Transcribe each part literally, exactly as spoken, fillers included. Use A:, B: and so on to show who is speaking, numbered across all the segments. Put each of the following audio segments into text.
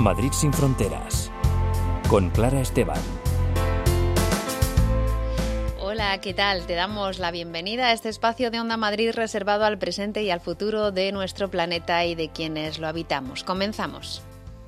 A: Madrid sin fronteras, con Clara Esteban.
B: Hola, ¿qué tal? Te damos la bienvenida a este espacio de Onda Madrid reservado al presente y al futuro de nuestro planeta y de quienes lo habitamos. Comenzamos.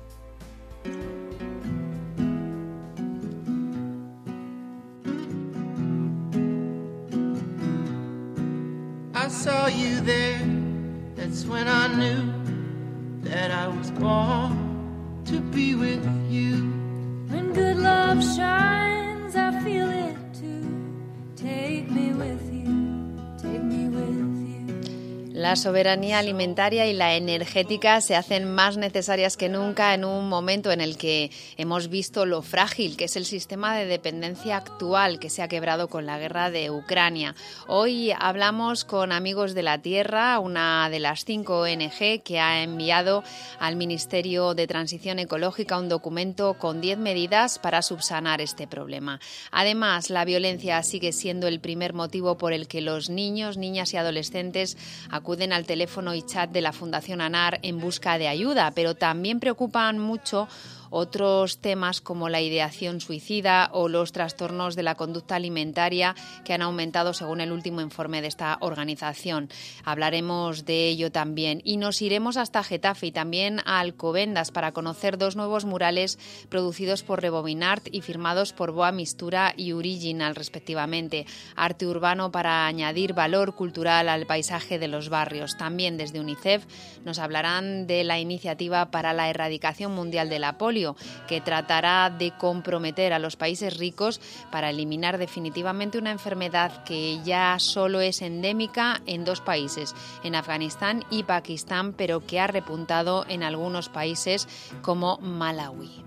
C: I saw you there, that's when I knew that I was born to be with you.
D: When good love shines, I feel it too. Take me with you, take me with you.
B: La soberanía alimentaria y la energética se hacen más necesarias que nunca en un momento en el que hemos visto lo frágil que es el sistema de dependencia actual que se ha quebrado con la guerra de Ucrania. Hoy hablamos con Amigos de la Tierra, una de las cinco O N G que ha enviado al Ministerio de Transición Ecológica un documento con diez medidas para subsanar este problema. Además, la violencia sigue siendo el primer motivo por el que los niños, niñas y adolescentes acuden al teléfono y chat de la Fundación ANAR en busca de ayuda, pero también preocupan mucho otros temas como la ideación suicida o los trastornos de la conducta alimentaria que han aumentado según el último informe de esta organización. Hablaremos de ello también y nos iremos hasta Getafe y también a Alcobendas para conocer dos nuevos murales producidos por Rebobinart y firmados por Boa Mistura y Original respectivamente. Arte urbano para añadir valor cultural al paisaje de los barrios. También desde UNICEF nos hablarán de la iniciativa para la erradicación mundial de la polio, que tratará de comprometer a los países ricos para eliminar definitivamente una enfermedad que ya solo es endémica en dos países, en Afganistán y Pakistán, pero que ha repuntado en algunos países como Malawi.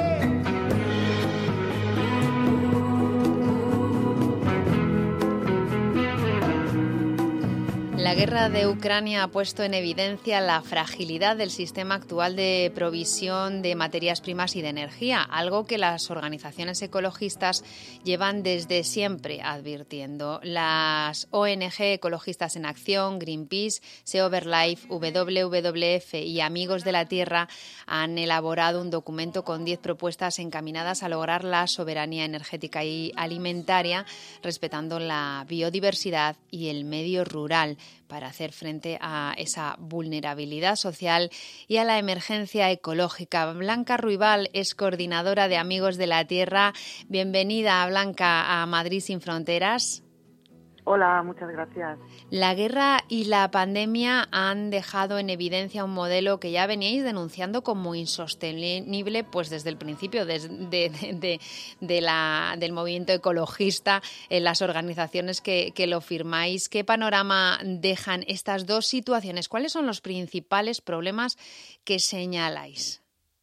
B: La guerra de Ucrania ha puesto en evidencia la fragilidad del sistema actual de provisión de materias primas y de energía, algo que las organizaciones ecologistas llevan desde siempre advirtiendo. Las O N G Ecologistas en Acción, Greenpeace, Save Our Life, W W F y Amigos de la Tierra han elaborado un documento con diez propuestas encaminadas a lograr la soberanía energética y alimentaria, respetando la biodiversidad y el medio rural, para hacer frente a esa vulnerabilidad social y a la emergencia ecológica. Blanca Ruibal es coordinadora de Amigos de la Tierra. Bienvenida, Blanca, a Madrid sin fronteras.
E: Hola, muchas gracias.
B: La guerra y la pandemia han dejado en evidencia un modelo que ya veníais denunciando como insostenible pues desde el principio de, de, de, de la, del movimiento ecologista, en las organizaciones que, que lo firmáis. ¿Qué panorama dejan estas dos situaciones? ¿Cuáles son los principales problemas que señaláis?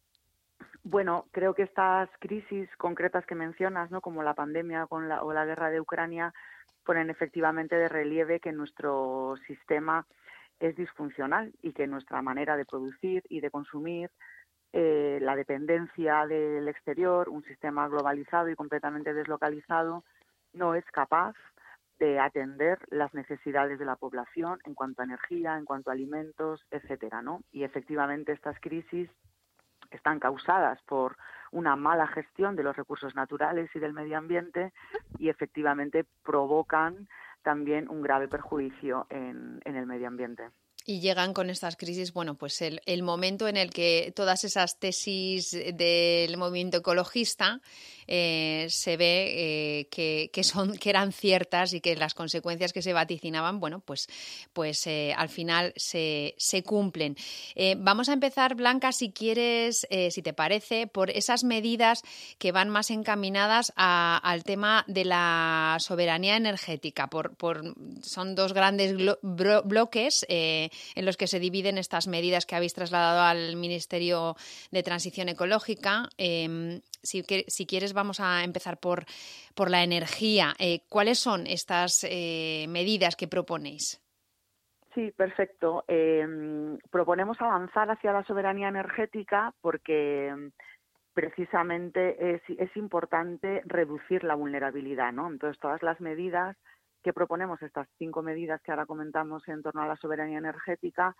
E: Bueno, creo que estas crisis concretas que mencionas, ¿no?, como la pandemia con la, o la guerra de Ucrania, ponen efectivamente de relieve que nuestro sistema es disfuncional y que nuestra manera de producir y de consumir, eh, la dependencia del exterior, un sistema globalizado y completamente deslocalizado, no es capaz de atender las necesidades de la población en cuanto a energía, en cuanto a alimentos, etcétera, ¿no? Y efectivamente estas crisis están causadas por una mala gestión de los recursos naturales y del medio ambiente y efectivamente provocan también un grave perjuicio en, en el medio ambiente.
B: Y llegan con estas crisis, bueno, pues el, el momento en el que todas esas tesis del movimiento ecologista eh, se ve eh, que, que son que eran ciertas y que las consecuencias que se vaticinaban, bueno, pues, pues eh, al final se, se cumplen. Eh, vamos a empezar, Blanca, si quieres, eh, si te parece, por esas medidas que van más encaminadas a, al tema de la soberanía energética. Por, por, son dos grandes glo- bro- bloques eh, en los que se dividen estas medidas que habéis trasladado al Ministerio de Transición Ecológica. Eh, si, que, si quieres, vamos a empezar por, por la energía. Eh, ¿Cuáles son estas eh, medidas que proponéis?
E: Sí, perfecto. Eh, proponemos avanzar hacia la soberanía energética porque precisamente es, es importante reducir la vulnerabilidad, ¿no? Entonces, todas las medidas que proponemos, estas cinco medidas que ahora comentamos en torno a la soberanía energética,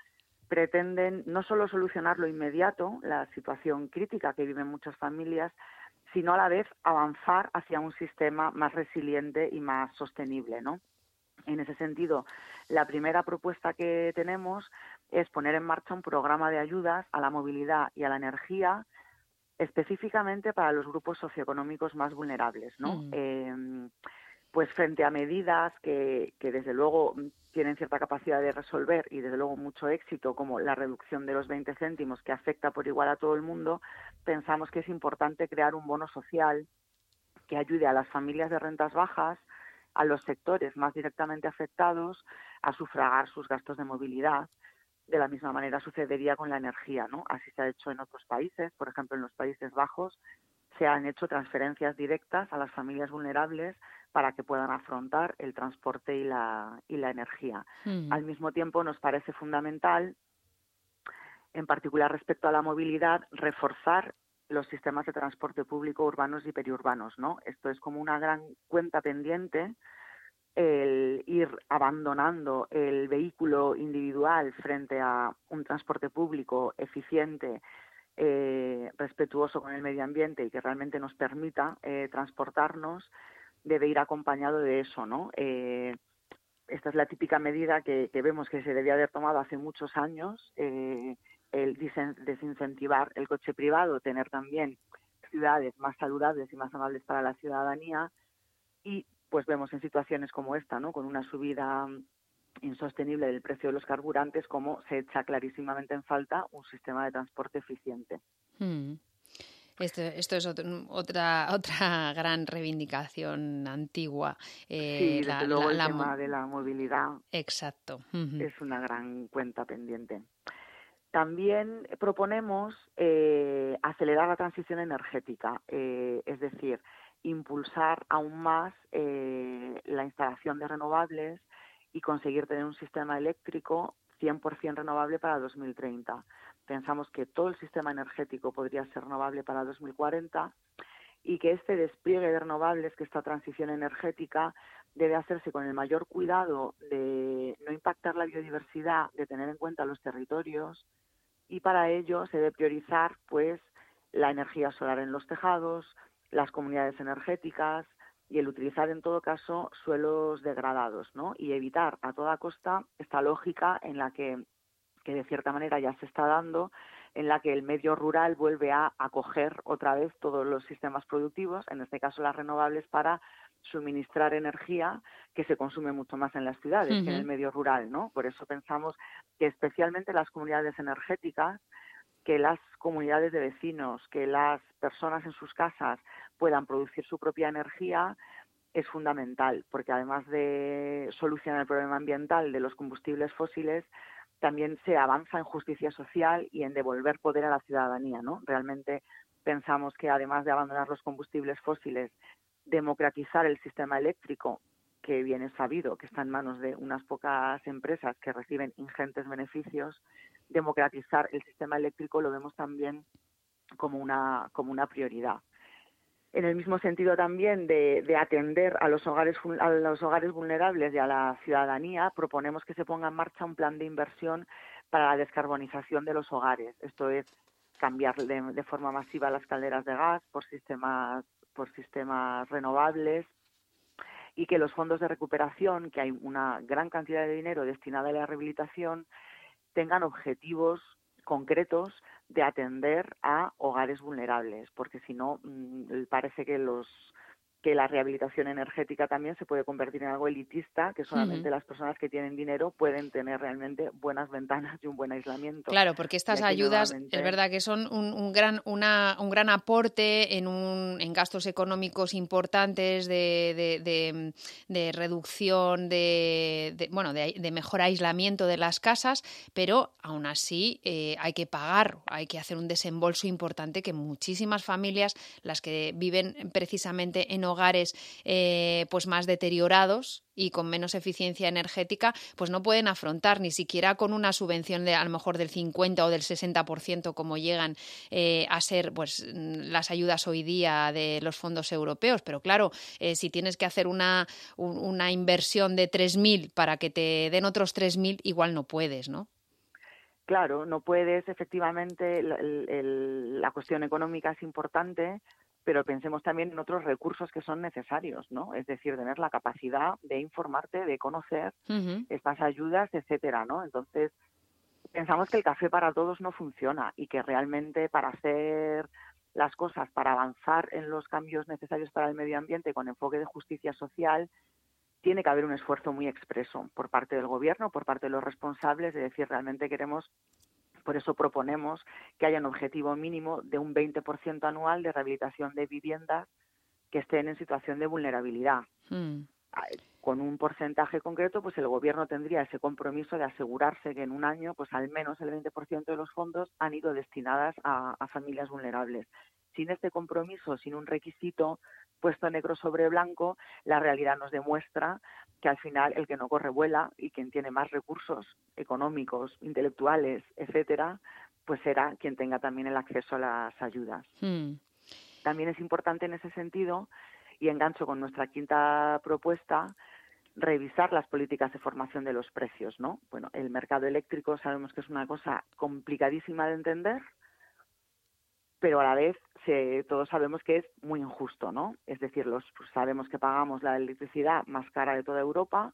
E: pretenden no solo solucionar lo inmediato, la situación crítica que viven muchas familias, sino a la vez avanzar hacia un sistema más resiliente y más sostenible, ¿no? En ese sentido, la primera propuesta que tenemos es poner en marcha un programa de ayudas a la movilidad y a la energía específicamente para los grupos socioeconómicos más vulnerables, ¿no? Mm. Eh, pues frente a medidas que, que desde luego tienen cierta capacidad de resolver y desde luego mucho éxito, como la reducción de los veinte céntimos que afecta por igual a todo el mundo, pensamos que es importante crear un bono social que ayude a las familias de rentas bajas, a los sectores más directamente afectados, a sufragar sus gastos de movilidad. De la misma manera sucedería con la energía, ¿no? Así se ha hecho en otros países, por ejemplo en los Países Bajos se han hecho transferencias directas a las familias vulnerables para que puedan afrontar el transporte y la, y la energía. Mm. Al mismo tiempo nos parece fundamental, en particular respecto a la movilidad, reforzar los sistemas de transporte público urbanos y periurbanos, ¿no? Esto es como una gran cuenta pendiente, el ir abandonando el vehículo individual frente a un transporte público eficiente, eh, respetuoso con el medio ambiente y que realmente nos permita eh, transportarnos, debe ir acompañado de eso, ¿no? Eh, esta es la típica medida que, que vemos que se debía haber tomado hace muchos años, eh, el desincentivar el coche privado, tener también ciudades más saludables y más amables para la ciudadanía, y pues vemos en situaciones como esta, ¿no? Con una subida insostenible del precio de los carburantes, como se echa clarísimamente en falta un sistema de transporte eficiente.
B: Hmm. Esto, esto es otro, otra otra gran reivindicación antigua.
E: Eh, sí, desde la, luego la, el la, tema de la movilidad.
B: Exacto.
E: Es una gran cuenta pendiente. También proponemos eh, acelerar la transición energética, eh, es decir, impulsar aún más eh, la instalación de renovables y conseguir tener un sistema eléctrico cien por ciento renovable para dos mil treinta. Pensamos que todo el sistema energético podría ser renovable para dos mil cuarenta y que este despliegue de renovables, que esta transición energética, debe hacerse con el mayor cuidado de no impactar la biodiversidad, de tener en cuenta los territorios, y para ello se debe priorizar pues la energía solar en los tejados, las comunidades energéticas y el utilizar en todo caso suelos degradados, ¿no? Y evitar a toda costa esta lógica en la que, que de cierta manera ya se está dando, en la que el medio rural vuelve a acoger otra vez todos los sistemas productivos, en este caso las renovables, para suministrar energía que se consume mucho más en las ciudades uh-huh. que en el medio rural, ¿no? Por eso pensamos que especialmente las comunidades energéticas, que las comunidades de vecinos, que las personas en sus casas puedan producir su propia energía, es fundamental, porque además de solucionar el problema ambiental de los combustibles fósiles, también se avanza en justicia social y en devolver poder a la ciudadanía, ¿no? Realmente pensamos que además de abandonar los combustibles fósiles, democratizar el sistema eléctrico, que bien es sabido que está en manos de unas pocas empresas que reciben ingentes beneficios, democratizar el sistema eléctrico lo vemos también como una, como una prioridad. En el mismo sentido también de, de atender a los hogares a los hogares vulnerables y a la ciudadanía, proponemos que se ponga en marcha un plan de inversión para la descarbonización de los hogares. Esto es cambiar de, de forma masiva las calderas de gas por sistemas por sistemas renovables, y que los fondos de recuperación, que hay una gran cantidad de dinero destinada a la rehabilitación, tengan objetivos concretos de atender a hogares vulnerables, porque si no parece que los que la rehabilitación energética también se puede convertir en algo elitista, que solamente uh-huh. las personas que tienen dinero pueden tener realmente buenas ventanas y un buen aislamiento.
B: Claro, porque estas ayudas nuevamente... es verdad que son un, un gran una, un gran aporte en, un, en gastos económicos importantes de, de, de, de reducción, de, de bueno, de, de mejor aislamiento de las casas, pero aún así eh, hay que pagar, hay que hacer un desembolso importante que muchísimas familias, las que viven precisamente en hogares eh, pues más deteriorados y con menos eficiencia energética, pues no pueden afrontar ni siquiera con una subvención de a lo mejor del cincuenta o del sesenta por ciento como llegan eh, a ser pues las ayudas hoy día de los fondos europeos. Pero claro, eh, si tienes que hacer una, un, una inversión de tres mil para que te den otros tres mil, igual no puedes, ¿no?
E: claro, no puedes, efectivamente, el- el- el- la cuestión económica es importante, pero pensemos también en otros recursos que son necesarios, ¿no? Es decir, tener la capacidad de informarte, de conocer
B: Ujú.
E: estas ayudas, etcétera, ¿no? Entonces, pensamos que el café para todos no funciona y que realmente para hacer las cosas, para avanzar en los cambios necesarios para el medio ambiente con enfoque de justicia social, tiene que haber un esfuerzo muy expreso por parte del gobierno, por parte de los responsables, de decir, realmente queremos, por eso proponemos que haya un objetivo mínimo de un veinte por ciento anual de rehabilitación de viviendas que estén en situación de vulnerabilidad.
B: Mm.
E: Con un porcentaje concreto, pues el gobierno tendría ese compromiso de asegurarse que en un año, pues al menos el veinte por ciento de los fondos han ido destinadas a, a familias vulnerables. Sin este compromiso, sin un requisito puesto negro sobre blanco, la realidad nos demuestra que al final el que no corre vuela y quien tiene más recursos económicos, intelectuales, etcétera, pues será quien tenga también el acceso a las ayudas.
B: Mm.
E: También es importante en ese sentido, y engancho con nuestra quinta propuesta, revisar las políticas de formación de los precios, ¿no? Bueno, el mercado eléctrico sabemos que es una cosa complicadísima de entender, pero a la vez se, todos sabemos que es muy injusto, ¿no? Es decir, los, pues sabemos que pagamos la electricidad más cara de toda Europa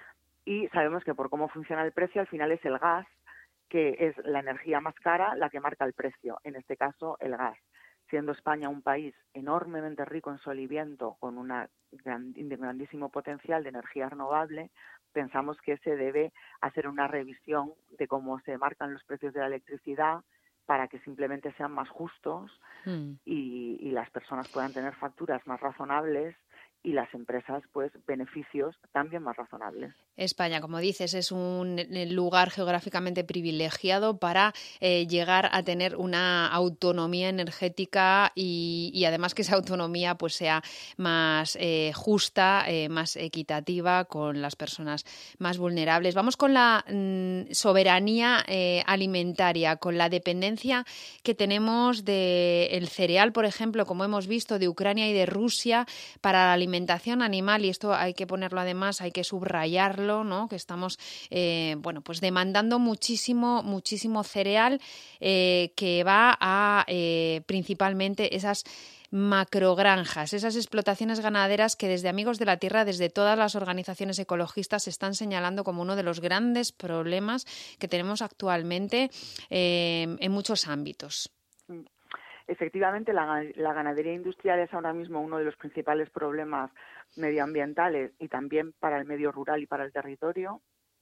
E: y sabemos que por cómo funciona el precio, al final es el gas, que es la energía más cara, la que marca el precio, en este caso el gas. Siendo España un país enormemente rico en sol y viento, con un gran, grandísimo potencial de energía renovable, pensamos que se debe hacer una revisión de cómo se marcan los precios de la electricidad para que simplemente sean más justos
B: Mm.
E: y, y las personas puedan tener facturas más razonables y las empresas, pues, beneficios también más razonables.
B: España, como dices, es un lugar geográficamente privilegiado para eh, llegar a tener una autonomía energética y, y además que esa autonomía pues sea más eh, justa, eh, más equitativa con las personas más vulnerables. Vamos con la mm, soberanía eh, alimentaria, con la dependencia que tenemos del cereal, por ejemplo, como hemos visto, de Ucrania y de Rusia para la alimentación animal, y esto hay que ponerlo además, hay que subrayarlo, ¿no? Que estamos eh, bueno, pues demandando muchísimo, muchísimo cereal eh, que va a eh, principalmente esas macrogranjas, esas explotaciones ganaderas que desde Amigos de la Tierra, desde todas las organizaciones ecologistas, se están señalando como uno de los grandes problemas que tenemos actualmente eh, en muchos ámbitos.
E: Efectivamente, la, la ganadería industrial es ahora mismo uno de los principales problemas medioambientales y también para el medio rural y para el territorio.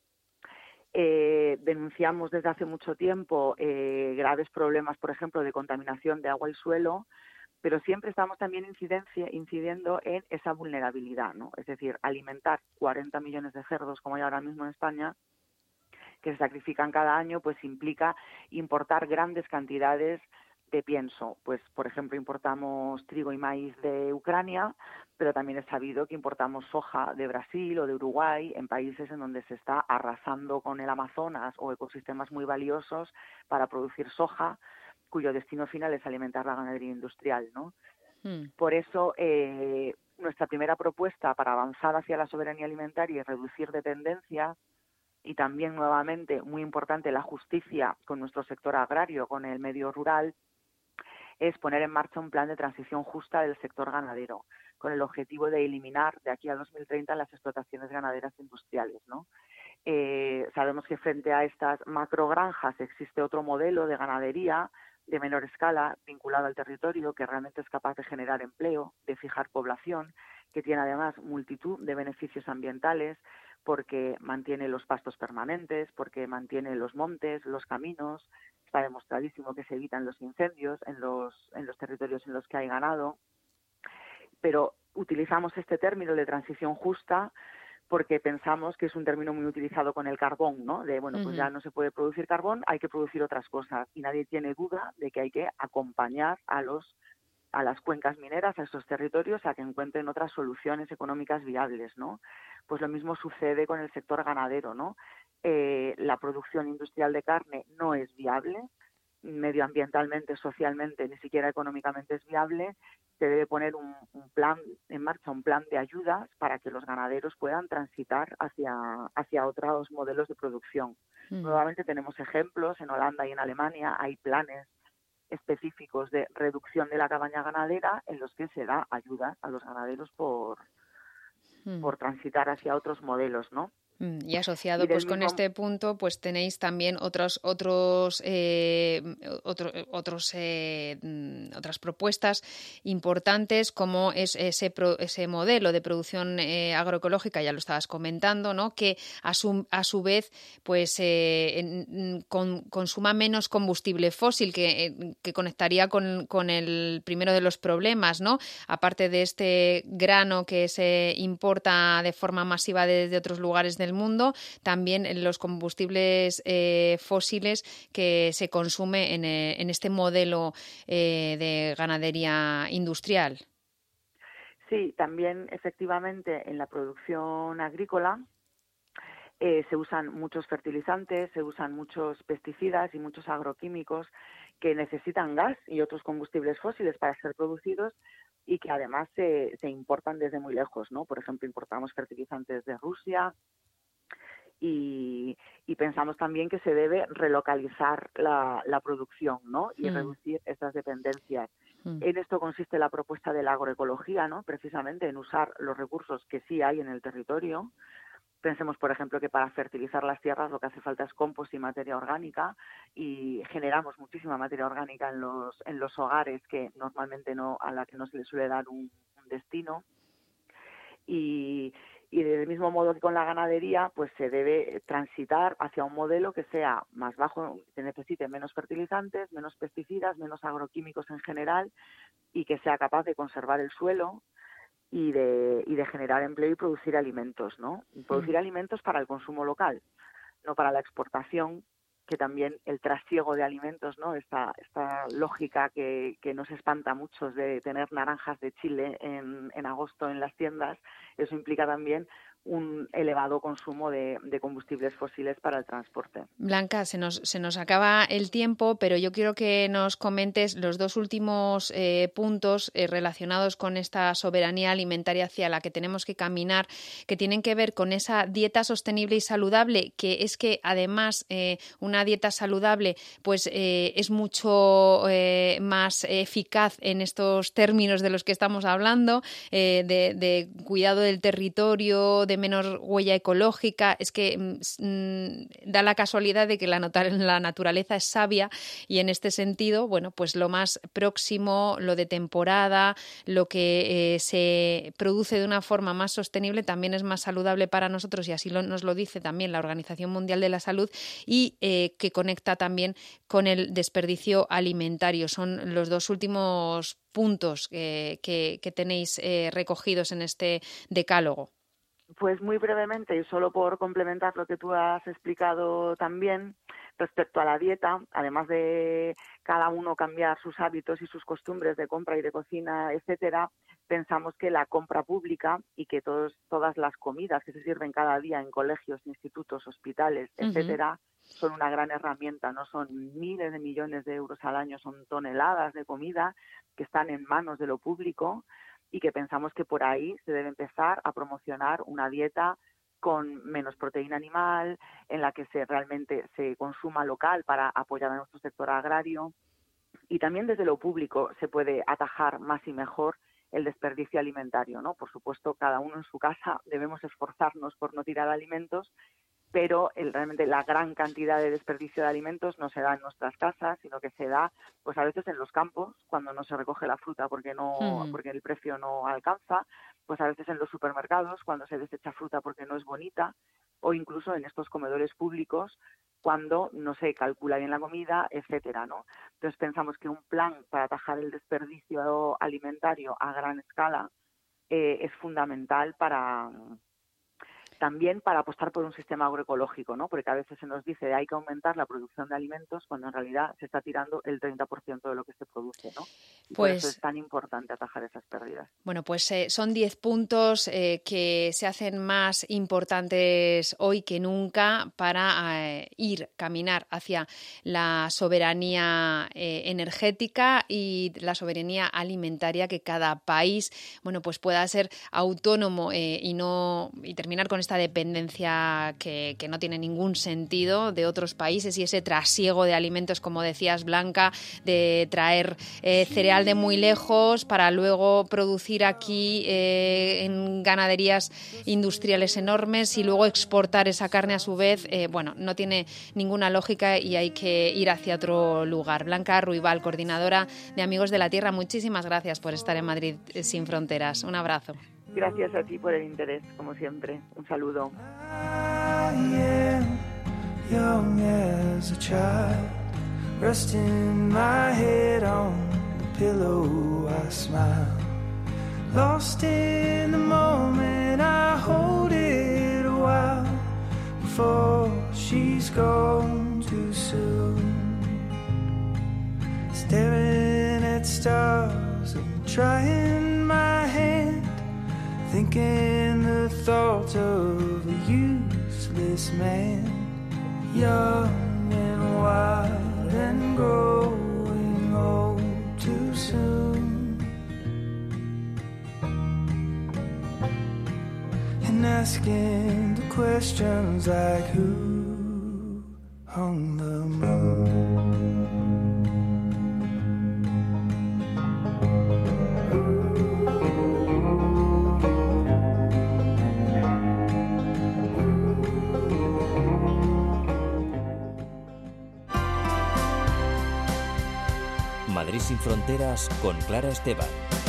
E: Eh, denunciamos desde hace mucho tiempo eh, graves problemas, por ejemplo, de contaminación de agua y suelo, pero siempre estamos también incidencia, incidiendo en esa vulnerabilidad, ¿no? Es decir, alimentar cuarenta millones de cerdos, como hay ahora mismo en España, que se sacrifican cada año, pues implica importar grandes cantidades de pienso. Pues, por ejemplo, importamos trigo y maíz de Ucrania, pero también es sabido que importamos soja de Brasil o de Uruguay, en países en donde se está arrasando con el Amazonas o ecosistemas muy valiosos para producir soja, cuyo destino final es alimentar la ganadería industrial, ¿no? Mm. Por eso, eh, nuestra primera propuesta para avanzar hacia la soberanía alimentaria y reducir dependencia, y también, nuevamente, muy importante, la justicia con nuestro sector agrario, con el medio rural, es poner en marcha un plan de transición justa del sector ganadero, con el objetivo de eliminar de aquí a dos mil treinta las explotaciones ganaderas industriales, ¿no? Eh, sabemos que frente a estas macrogranjas existe otro modelo de ganadería de menor escala, vinculado al territorio, que realmente es capaz de generar empleo, de fijar población, que tiene además multitud de beneficios ambientales, porque mantiene los pastos permanentes, porque mantiene los montes, los caminos. Está demostradísimo que se evitan los incendios en los, en los territorios en los que hay ganado. Pero utilizamos este término de transición justa porque pensamos que es un término muy utilizado con el carbón, ¿no? De, bueno, pues ya no se puede producir carbón, hay que producir otras cosas. Y nadie tiene duda de que hay que acompañar a los a las cuencas mineras, a esos territorios, a que encuentren otras soluciones económicas viables, ¿no? Pues lo mismo sucede con el sector ganadero, ¿no? Eh, la producción industrial de carne no es viable, medioambientalmente, socialmente, ni siquiera económicamente es viable, se debe poner un, un plan en marcha, un plan de ayudas para que los ganaderos puedan transitar hacia, hacia otros modelos de producción. Mm. Nuevamente tenemos ejemplos, en Holanda y en Alemania hay planes específicos de reducción de la cabaña ganadera en los que se da ayuda a los ganaderos por, mm. por transitar hacia otros modelos, ¿no?
B: Y asociado y pues mismo... con este punto, pues tenéis también otros otros eh, otro, otros eh, otras propuestas importantes, como es ese pro, ese modelo de producción eh, agroecológica, ya lo estabas comentando, ¿no? Que a su, a su vez pues eh, en, con, consuma menos combustible fósil, que, que conectaría con, con el primero de los problemas, ¿no? Aparte de este grano que se importa de forma masiva desde otros lugares del mundo, también los combustibles eh, fósiles que se consume en, eh, en este modelo eh, de ganadería industrial.
E: Sí, también efectivamente en la producción agrícola eh, se usan muchos fertilizantes, se usan muchos pesticidas y muchos agroquímicos que necesitan gas y otros combustibles fósiles para ser producidos y que además se, se importan desde muy lejos, ¿no? Por ejemplo, importamos fertilizantes de Rusia, Y, y pensamos también que se debe relocalizar la, la producción, ¿no? Y mm. reducir estas dependencias. Mm. En esto consiste la propuesta de la agroecología, ¿no? Precisamente en usar los recursos que sí hay en el territorio. Pensemos, por ejemplo, que para fertilizar las tierras lo que hace falta es compost y materia orgánica, y generamos muchísima materia orgánica en los en los hogares que normalmente no a la que no se le suele dar un, un destino. Y Y del mismo modo que con la ganadería, pues se debe transitar hacia un modelo que sea más bajo, que necesite menos fertilizantes, menos pesticidas, menos agroquímicos en general, y que sea capaz de conservar el suelo y de, y de generar empleo y producir alimentos, ¿no? Y producir mm. alimentos para el consumo local, no para la exportación, que también el trasiego de alimentos, ¿no? Esta, esta lógica que, que nos espanta a muchos de tener naranjas de Chile en, en agosto en las tiendas, eso implica también un elevado consumo de, de combustibles fósiles para el transporte.
B: Blanca, se nos, se nos acaba el tiempo, pero yo quiero que nos comentes los dos últimos eh, puntos eh, relacionados con esta soberanía alimentaria hacia la que tenemos que caminar, que tienen que ver con esa dieta sostenible y saludable, que es que además eh, una dieta saludable pues eh, es mucho eh, más eficaz en estos términos de los que estamos hablando, eh, de, de cuidado del territorio, de menor huella ecológica. Es que mmm, da la casualidad de que la, not- la naturaleza es sabia, y en este sentido, bueno, pues lo más próximo, lo de temporada, lo que eh, se produce de una forma más sostenible también es más saludable para nosotros, y así lo, nos lo dice también la Organización Mundial de la Salud, y eh, que conecta también con el desperdicio alimentario. Son los dos últimos puntos eh, que, que tenéis eh, recogidos en este decálogo.
E: Pues muy brevemente, y solo por complementar lo que tú has explicado también respecto a la dieta, además de cada uno cambiar sus hábitos y sus costumbres de compra y de cocina, etcétera, pensamos que la compra pública y que todos, todas las comidas que se sirven cada día en colegios, institutos, hospitales, etcétera, uh-huh. son una gran herramienta. No son miles de millones de euros al año, son toneladas de comida que están en manos de lo público, y que pensamos que por ahí se debe empezar a promocionar una dieta con menos proteína animal, en la que se realmente se consuma local para apoyar a nuestro sector agrario, y también desde lo público se puede atajar más y mejor el desperdicio alimentario, ¿no? Por supuesto, cada uno en su casa debemos esforzarnos por no tirar alimentos, pero el, realmente la gran cantidad de desperdicio de alimentos no se da en nuestras casas, sino que se da pues a veces en los campos, cuando no se recoge la fruta porque no mm. porque el precio no alcanza, pues a veces en los supermercados, cuando se desecha fruta porque no es bonita, o incluso en estos comedores públicos, cuando no se calcula bien la comida, etcétera, ¿no? Entonces pensamos que un plan para atajar el desperdicio alimentario a gran escala eh, es fundamental para... también para apostar por un sistema agroecológico, ¿no? Porque a veces se nos dice que hay que aumentar la producción de alimentos cuando en realidad se está tirando el treinta por ciento de lo que se produce, ¿no? Y pues, por eso es tan importante atajar esas pérdidas.
B: Bueno, pues eh, son diez puntos eh, que se hacen más importantes hoy que nunca para eh, ir, caminar hacia la soberanía eh, energética y la soberanía alimentaria, que cada país, bueno, pues pueda ser autónomo eh, y no y terminar con esta dependencia que, que no tiene ningún sentido de otros países y ese trasiego de alimentos, como decías, Blanca, de traer eh, cereal de muy lejos para luego producir aquí eh, en ganaderías industriales enormes y luego exportar esa carne a su vez. Eh, bueno, no tiene ninguna lógica y hay que ir hacia otro lugar. Blanca Ruibal, coordinadora de Amigos de la Tierra, muchísimas gracias por estar en Madrid Sin Fronteras. Un abrazo.
E: Gracias a ti por el interés, como siempre. Un saludo.
C: I am young as a child, resting my head on the pillow, I smile. Lost in the moment, I hold it a while before she's gone too soon. Staring at stars and trying my hand, thinking the thought of a useless man, young and wild and growing old too soon, and asking the questions like who hung the moon.
A: Madrid Sin Fronteras con Clara Esteban.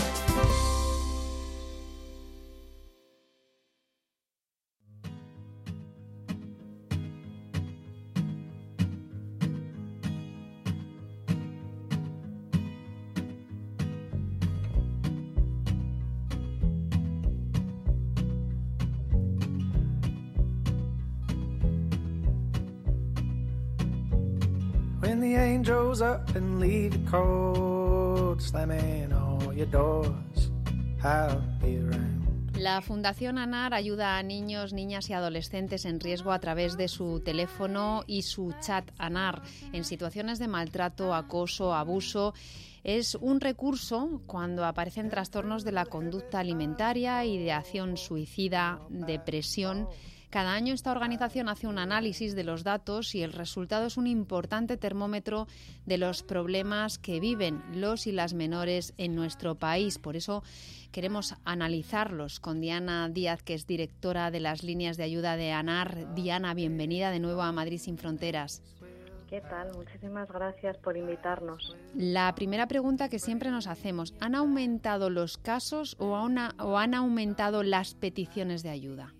C: When the angels up and leave the cold, slamming all your doors, I'll be around.
B: La Fundación ANAR ayuda a niños, niñas y adolescentes en riesgo a través de su teléfono y su chat ANAR en situaciones de maltrato, acoso, abuso. Es un recurso cuando aparecen trastornos de la conducta alimentaria, ideación suicida, depresión. Cada año esta organización hace un análisis de los datos y el resultado es un importante termómetro de los problemas que viven los y las menores en nuestro país. Por eso queremos analizarlos con Diana Díaz, que es directora de las líneas de ayuda de ANAR. Diana, bienvenida de nuevo a Madrid Sin Fronteras.
F: ¿Qué tal? Muchísimas gracias por invitarnos.
B: La primera pregunta que siempre nos hacemos, ¿han aumentado los casos o, una, o han aumentado las peticiones de ayuda?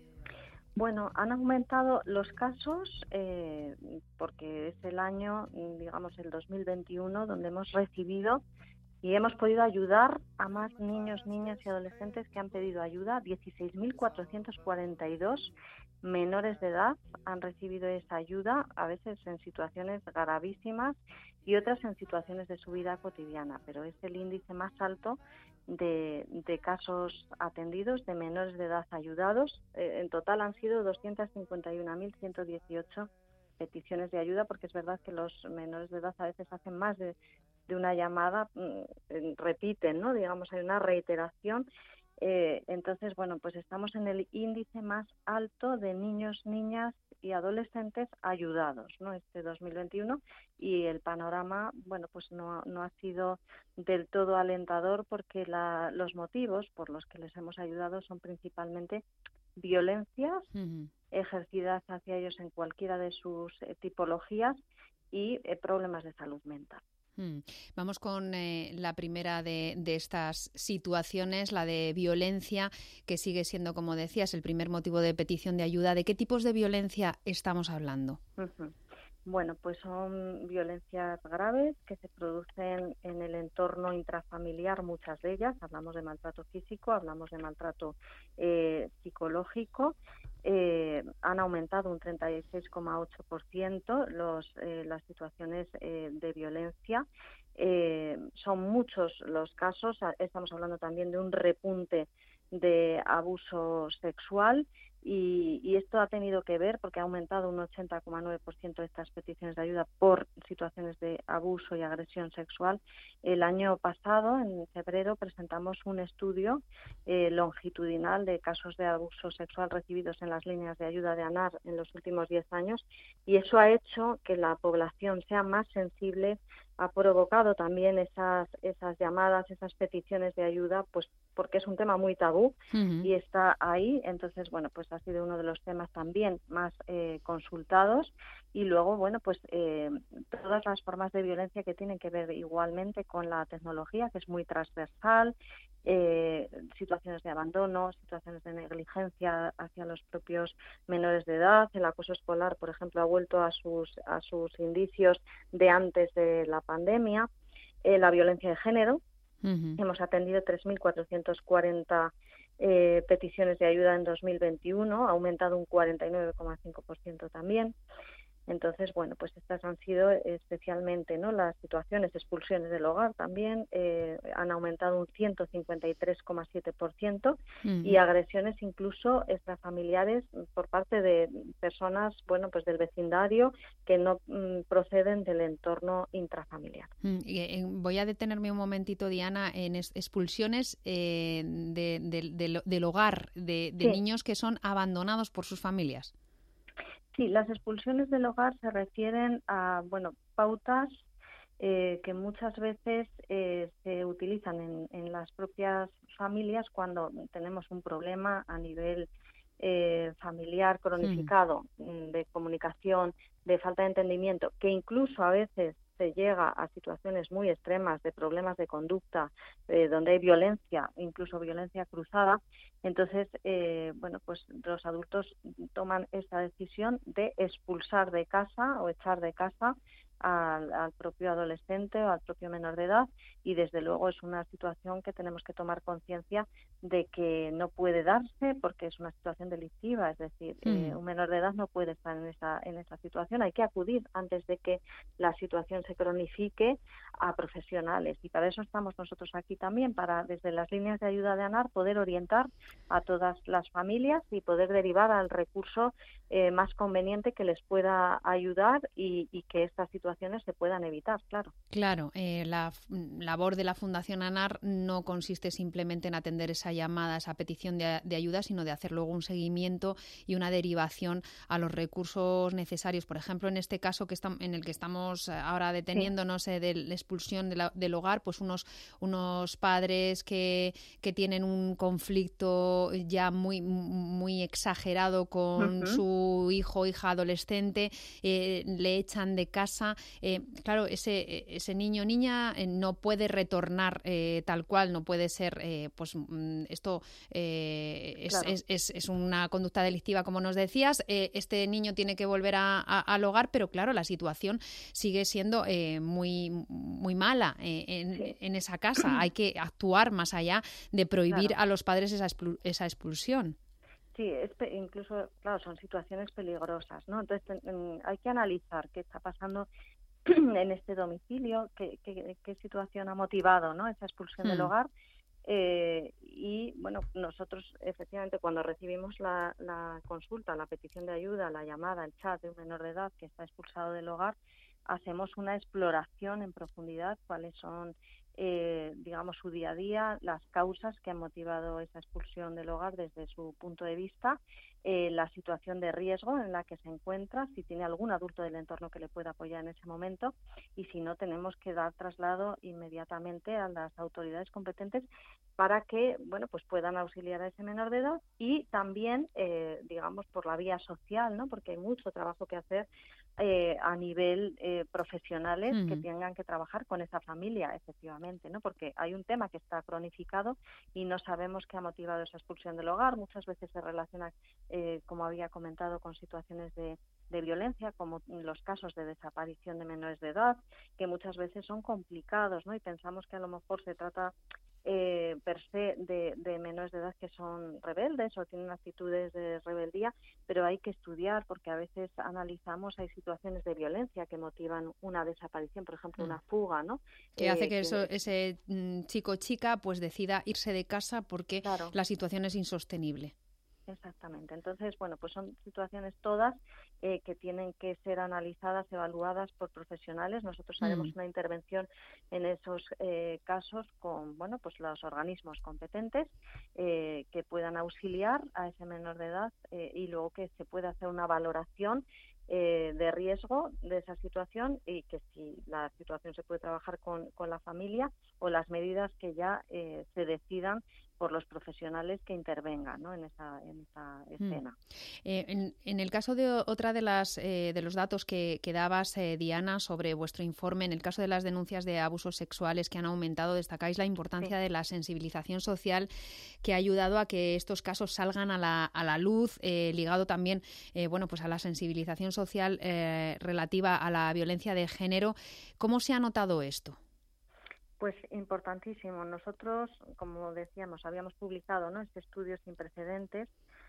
F: Bueno, han aumentado los casos eh, porque es el año, digamos, el dos mil veintiuno, donde hemos recibido y hemos podido ayudar a más niños, niñas y adolescentes que han pedido ayuda. dieciséis mil cuatrocientos cuarenta y dos menores de edad han recibido esa ayuda, a veces en situaciones gravísimas y otras en situaciones de su vida cotidiana, pero es el índice más alto de, de casos atendidos, de menores de edad ayudados. Eh, en total han sido doscientas cincuenta y una mil ciento dieciocho peticiones de ayuda, porque es verdad que los menores de edad a veces hacen más de, de una llamada, mm, repiten, ¿no? Digamos, hay una reiteración. Eh, entonces, bueno, pues estamos en el índice más alto de niños, niñas y adolescentes ayudados, ¿no? Este dos mil veintiuno, y el panorama, bueno, pues no, no ha sido del todo alentador, porque la, los motivos por los que les hemos ayudado son principalmente violencias uh-huh. ejercidas hacia ellos en cualquiera de sus eh, tipologías y eh, problemas de salud mental.
B: Vamos con eh, la primera de, de estas situaciones, la de violencia, que sigue siendo, como decías, el primer motivo de petición de ayuda. ¿De qué tipos de violencia estamos hablando?
F: Uh-huh. Bueno, pues son violencias graves que se producen en el entorno intrafamiliar, muchas de ellas. Hablamos de maltrato físico, hablamos de maltrato eh, psicológico. eh, han aumentado un treinta y seis coma ocho por ciento los, eh, las situaciones eh, de violencia. Eh, son muchos los casos, estamos hablando también de un repunte de abuso sexual y, y esto ha tenido que ver porque ha aumentado un ochenta coma nueve por ciento de estas peticiones de ayuda por situaciones de abuso y agresión sexual. El año pasado, en febrero, presentamos un estudio eh, longitudinal de casos de abuso sexual recibidos en las líneas de ayuda de ANAR en los últimos diez años y eso ha hecho que la población sea más sensible, ha provocado también esas esas llamadas, esas peticiones de ayuda, pues porque es un tema muy tabú uh-huh. y está ahí. Entonces, bueno, pues ha sido uno de los temas también más eh, consultados. Y luego, bueno, pues eh, todas las formas de violencia que tienen que ver igualmente con la tecnología, que es muy transversal, eh, situaciones de abandono, situaciones de negligencia hacia los propios menores de edad. El acoso escolar, por ejemplo, ha vuelto a sus a sus indicios de antes de la pandemia. Eh, la violencia de género. Uh-huh. Hemos atendido tres mil cuatrocientas cuarenta eh, peticiones de ayuda en dos mil veintiuno, ha aumentado un cuarenta y nueve coma cinco por ciento también. Entonces, bueno, pues estas han sido especialmente, ¿no?, las situaciones, expulsiones del hogar también eh, han aumentado un ciento cincuenta y tres coma siete por ciento uh-huh. y agresiones incluso extrafamiliares por parte de personas, bueno, pues del vecindario que no mm, proceden del entorno intrafamiliar.
B: Uh-huh. Y, eh, voy a detenerme un momentito, Diana, en es, expulsiones eh, de, de, de, del hogar de, de sí. niños que son abandonados por sus familias.
F: Sí, las expulsiones del hogar se refieren a, bueno, pautas eh, que muchas veces eh, se utilizan en, en las propias familias cuando tenemos un problema a nivel eh, familiar cronificado, mm. de comunicación, de falta de entendimiento, que incluso a veces se llega a situaciones muy extremas de problemas de conducta, eh, donde hay violencia, incluso violencia cruzada. Entonces, eh, bueno, pues los adultos toman esta decisión de expulsar de casa o echar de casa al, al propio adolescente o al propio menor de edad, y desde luego es una situación que tenemos que tomar conciencia de que no puede darse porque es una situación delictiva, es decir, mm. eh, un menor de edad no puede estar en esa en esa situación. Hay que acudir antes de que la situación se cronifique a profesionales, y para eso estamos nosotros aquí también, para desde las líneas de ayuda de ANAR poder orientar a todas las familias y poder derivar al recurso eh, más conveniente que les pueda ayudar y, y que estas situaciones se puedan evitar, claro.
B: Claro, eh, la labor de la Fundación ANAR no consiste simplemente en atender esa llamada, esa petición de, de ayuda, sino de hacer luego un seguimiento y una derivación a los recursos necesarios. Por ejemplo, en este caso que está, en el que estamos ahora deteniéndonos sí. eh, de la expulsión de la, del hogar, pues unos, unos padres que, que tienen un conflicto ya muy, muy exagerado con uh-huh. su hijo o hija adolescente, eh, le echan de casa. Eh, claro, ese, ese niño o niña eh, no puede retornar eh, tal cual, no puede ser, eh, pues esto eh, es, claro. es, es, es una conducta delictiva, como nos decías. Eh, este niño tiene que volver a, a, al hogar, pero claro, la situación sigue siendo eh, muy, muy mala eh, en, sí. en esa casa. Hay que actuar más allá de prohibir claro. a los padres esa, expul- esa expulsión.
F: Sí, es pe- incluso, claro, son situaciones peligrosas, ¿no? Entonces ten, hay que analizar qué está pasando en este domicilio, qué, qué, qué situación ha motivado, ¿no?, esa expulsión hmm. del hogar. Eh, y, bueno, nosotros, efectivamente, cuando recibimos la, la consulta, la petición de ayuda, la llamada, el chat de un menor de edad que está expulsado del hogar, hacemos una exploración en profundidad, cuáles son Eh, digamos, su día a día, las causas que han motivado esa expulsión del hogar desde su punto de vista, eh, la situación de riesgo en la que se encuentra, si tiene algún adulto del entorno que le pueda apoyar en ese momento, y si no, tenemos que dar traslado inmediatamente a las autoridades competentes para que, bueno, pues puedan auxiliar a ese menor de edad, y también, eh, digamos, por la vía social, ¿no?, porque hay mucho trabajo que hacer Eh, a nivel eh, profesionales uh-huh. que tengan que trabajar con esa familia, efectivamente, ¿no? Porque hay un tema que está cronificado y no sabemos qué ha motivado esa expulsión del hogar. Muchas veces se relaciona, eh, como había comentado, con situaciones de, de violencia, como los casos de desaparición de menores de edad, que muchas veces son complicados, ¿no? Y pensamos que a lo mejor se trata eh, per se de, de menores de edad que son rebeldes o tienen actitudes de rebeldía, pero hay que estudiar porque a veces analizamos, hay situaciones de violencia que motivan una desaparición, por ejemplo, una fuga, ¿no?
B: Que
F: eh,
B: hace que,
F: que
B: eso, ese mm, chico o chica pues decida irse de casa porque
F: claro.
B: la situación es insostenible.
F: Exactamente. Entonces, bueno, pues son situaciones todas eh, que tienen que ser analizadas, evaluadas por profesionales. Nosotros haremos
B: Mm.
F: una intervención en esos eh, casos con, bueno, pues los organismos competentes eh, que puedan auxiliar a ese menor de edad eh, y luego que se pueda hacer una valoración eh, de riesgo de esa situación y que si la situación se puede trabajar con, con la familia o las medidas que ya eh, se decidan por los profesionales que intervengan, ¿no? en esa en esa escena.
B: Mm. Eh, en, en el caso de otra de las eh, de los datos que, que dabas, eh, Diana, sobre vuestro informe, en el caso de las denuncias de abusos sexuales que han aumentado, destacáis la importancia sí. de la sensibilización social que ha ayudado a que estos casos salgan a la, a la luz, eh, ligado también eh, bueno, pues a la sensibilización social eh, relativa a la violencia de género. ¿Cómo se ha notado esto?
F: Pues importantísimo. Nosotros, como decíamos, habíamos publicado, ¿no?, este estudio sin precedentes,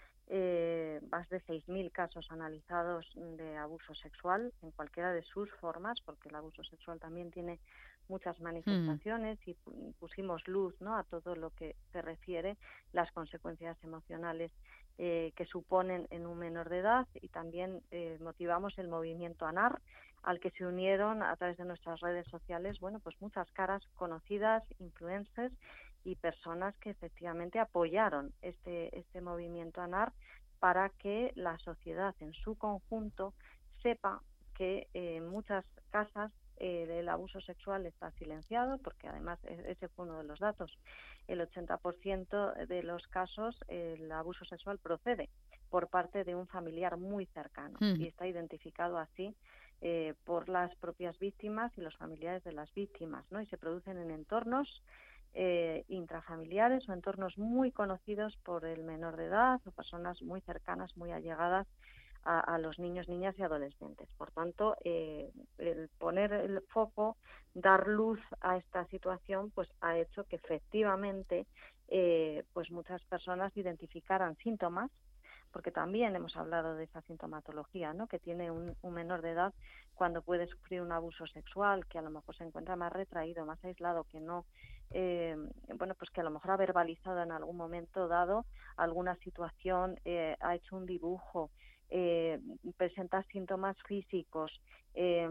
F: eh, más de seis mil casos analizados de abuso sexual en cualquiera de sus formas, porque el abuso sexual también tiene muchas manifestaciones mm. y pusimos luz, ¿no?, a todo lo que se refiere, las consecuencias emocionales eh, que suponen en un menor de edad, y también eh, motivamos el movimiento ANAR, al que se unieron a través de nuestras redes sociales, bueno, pues muchas caras conocidas, influencers y personas que efectivamente apoyaron este, este movimiento ANAR para que la sociedad en su conjunto sepa que en eh, muchas casas eh, el abuso sexual está silenciado, porque además ese fue uno de los datos. El ochenta por ciento de los casos el abuso sexual procede por parte de un familiar muy cercano mm. y está identificado así Eh, por las propias víctimas y los familiares de las víctimas, ¿no? Y se producen en entornos eh, intrafamiliares o entornos muy conocidos por el menor de edad o personas muy cercanas, muy allegadas a, a los niños, niñas y adolescentes. Por tanto, eh, el poner el foco, dar luz a esta situación, pues ha hecho que efectivamente eh, pues muchas personas identificaran síntomas, porque también hemos hablado de esa sintomatología, ¿no?, que tiene un, un menor de edad cuando puede sufrir un abuso sexual, que a lo mejor se encuentra más retraído, más aislado, que no, eh, bueno, pues que a lo mejor ha verbalizado en algún momento dado alguna situación, eh, ha hecho un dibujo, eh, presenta síntomas físicos, eh,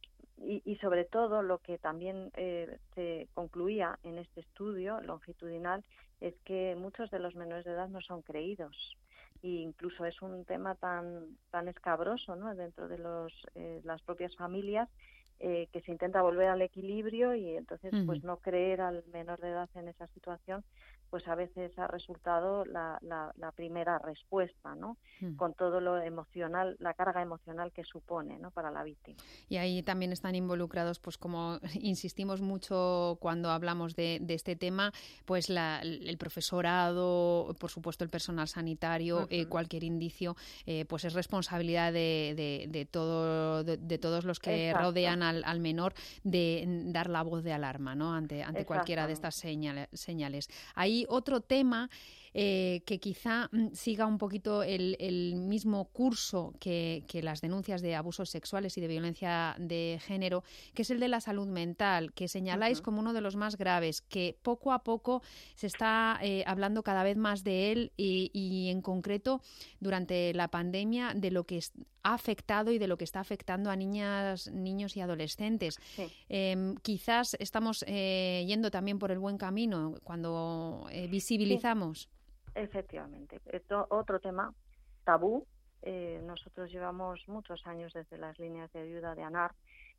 F: y, y sobre todo lo que también eh, se concluía en este estudio longitudinal es que muchos de los menores de edad no son creídos. Y incluso es un tema tan tan escabroso, ¿no?, dentro de los eh, las propias familias, eh, que se intenta volver al equilibrio y entonces uh-huh. pues no creer al menor de edad en esa situación, pues a veces ha resultado la, la, la primera respuesta, ¿no?, uh-huh. con todo lo emocional, la carga emocional que supone, ¿no?, para la víctima.
B: Y ahí también están involucrados, pues como insistimos mucho cuando hablamos de, de este tema, pues la, el profesorado, por supuesto el personal sanitario, uh-huh. eh, cualquier indicio, eh, pues es responsabilidad de, de, de, todo, de, de todos los que Exacto. rodean al, al menor de dar la voz de alarma, ¿no?, ante, ante cualquiera de estas señales. señales. Hay otro tema eh, que quizá siga un poquito el, el mismo curso que, que las denuncias de abusos sexuales y de violencia de género, que es el de la salud mental, que señaláis uh-huh. como uno de los más graves, que poco a poco se está eh, hablando cada vez más de él y, y en concreto durante la pandemia de lo que es, ha afectado y de lo que está afectando a niñas, niños y adolescentes.
F: Sí.
B: Eh, quizás estamos eh, yendo también por el buen camino cuando eh, visibilizamos.
F: Sí. Efectivamente. Esto, otro tema tabú. Eh, nosotros llevamos muchos años desde las líneas de ayuda de ANAR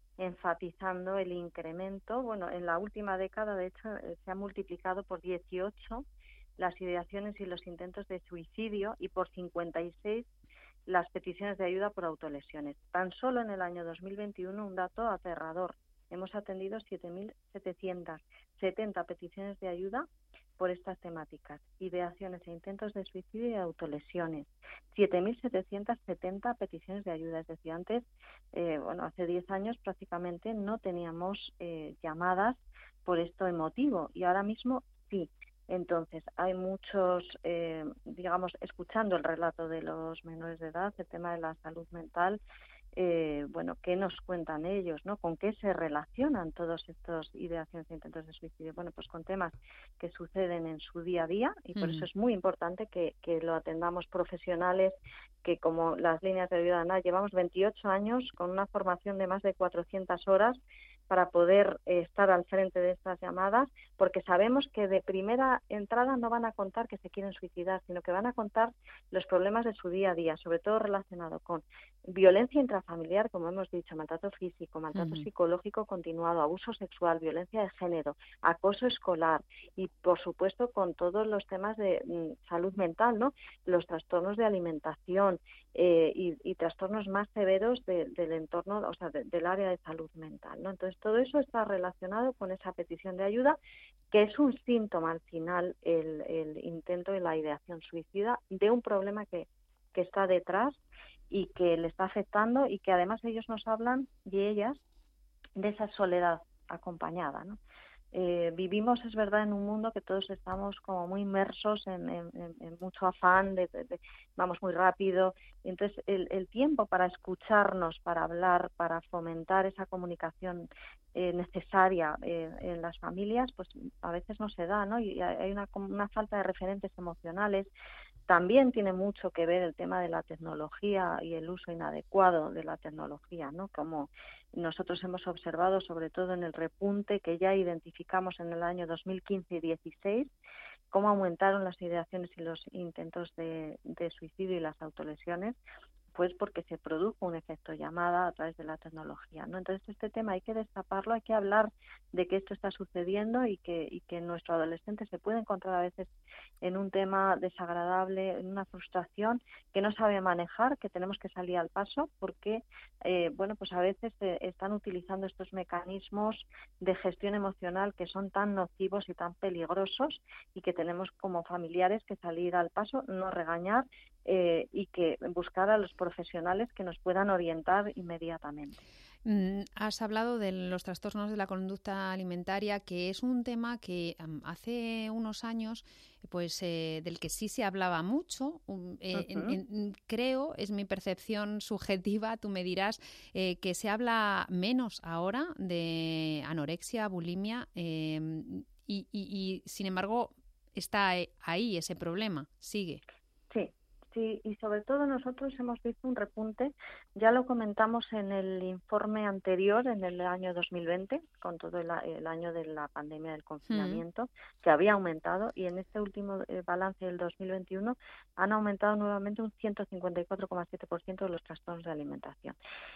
F: enfatizando el incremento. Bueno, en la última década, de hecho, eh, se ha multiplicado por dieciocho las ideaciones y los intentos de suicidio y por cincuenta y seis las peticiones de ayuda por autolesiones. Tan solo en el año dos mil veintiuno, un dato aterrador. Hemos atendido siete mil setecientas setenta peticiones de ayuda por estas temáticas, ideaciones e intentos de suicidio y autolesiones. siete mil setecientas setenta peticiones de ayuda, es decir, antes, eh, bueno, hace diez años prácticamente no teníamos eh, llamadas por esto emotivo y ahora mismo sí. Entonces, hay muchos, eh, digamos, escuchando el relato de los menores de edad, el tema de la salud mental, eh, bueno, ¿qué nos cuentan ellos, no? ¿Con qué se relacionan todos estos ideaciones e intentos de suicidio? Bueno, pues con temas que suceden en su día a día, y por
B: Ujú.
F: eso es muy importante que, que lo atendamos profesionales, que como las líneas de ayuda a ANAR, llevamos veintiocho años con una formación de más de cuatrocientas horas para poder eh, estar al frente de estas llamadas, porque sabemos que de primera entrada no van a contar que se quieren suicidar, sino que van a contar los problemas de su día a día, sobre todo relacionado con violencia intrafamiliar, como hemos dicho, maltrato físico, maltrato
B: Ujú.
F: psicológico continuado, abuso sexual, violencia de género, acoso escolar y, por supuesto, con todos los temas de mm, salud mental, ¿no? Los trastornos de alimentación eh, y, y trastornos más severos de, del entorno, o sea, de, del área de salud mental, ¿no? Entonces, todo eso está relacionado con esa petición de ayuda, que es un síntoma al final el, el intento de la ideación suicida de un problema que, que está detrás y que le está afectando, y que además ellos nos hablan, y ellas, de esa soledad acompañada, ¿no? Eh, vivimos, es verdad, en un mundo que todos estamos como muy inmersos en, en, en mucho afán, de, de, de, vamos muy rápido, y entonces el, el tiempo para escucharnos, para hablar, para fomentar esa comunicación eh, necesaria eh, en las familias, pues a veces no se da, ¿no? Y hay una, una falta de referentes emocionales. También tiene mucho que ver el tema de la tecnología y el uso inadecuado de la tecnología, ¿no? Como nosotros hemos observado, sobre todo en el repunte que ya identificamos en el año dos mil quince y dieciséis, cómo aumentaron las ideaciones y los intentos de, de suicidio y las autolesiones, pues porque se produjo un efecto llamada a través de la tecnología, ¿no? Entonces este tema hay que destaparlo, hay que hablar de que esto está sucediendo y que, y que nuestro adolescente se puede encontrar a veces en un tema desagradable, en una frustración que no sabe manejar, que tenemos que salir al paso porque, eh, bueno, pues a veces eh, están utilizando estos mecanismos de gestión emocional que son tan nocivos y tan peligrosos, y que tenemos como familiares que salir al paso, no regañar, Eh, y que buscar a los profesionales que nos puedan orientar inmediatamente.
B: Mm, Has hablado de los trastornos de la conducta alimentaria, que es un tema que um, hace unos años, pues eh, del que sí se hablaba mucho. Um, eh,
F: Uh-huh.
B: en, en, creo, es mi percepción subjetiva, tú me dirás, eh, que se habla menos ahora de anorexia, bulimia, eh, y, y, y sin embargo está ahí ese problema, sigue.
F: Sí. Sí, y sobre todo nosotros hemos visto un repunte, ya lo comentamos en el informe anterior, en el año dos mil veinte, con todo el, el año de la pandemia del confinamiento, mm. que había aumentado, y en este último eh, balance del dos mil veintiuno han aumentado nuevamente un ciento cincuenta y cuatro coma siete por ciento de los trastornos de alimentación.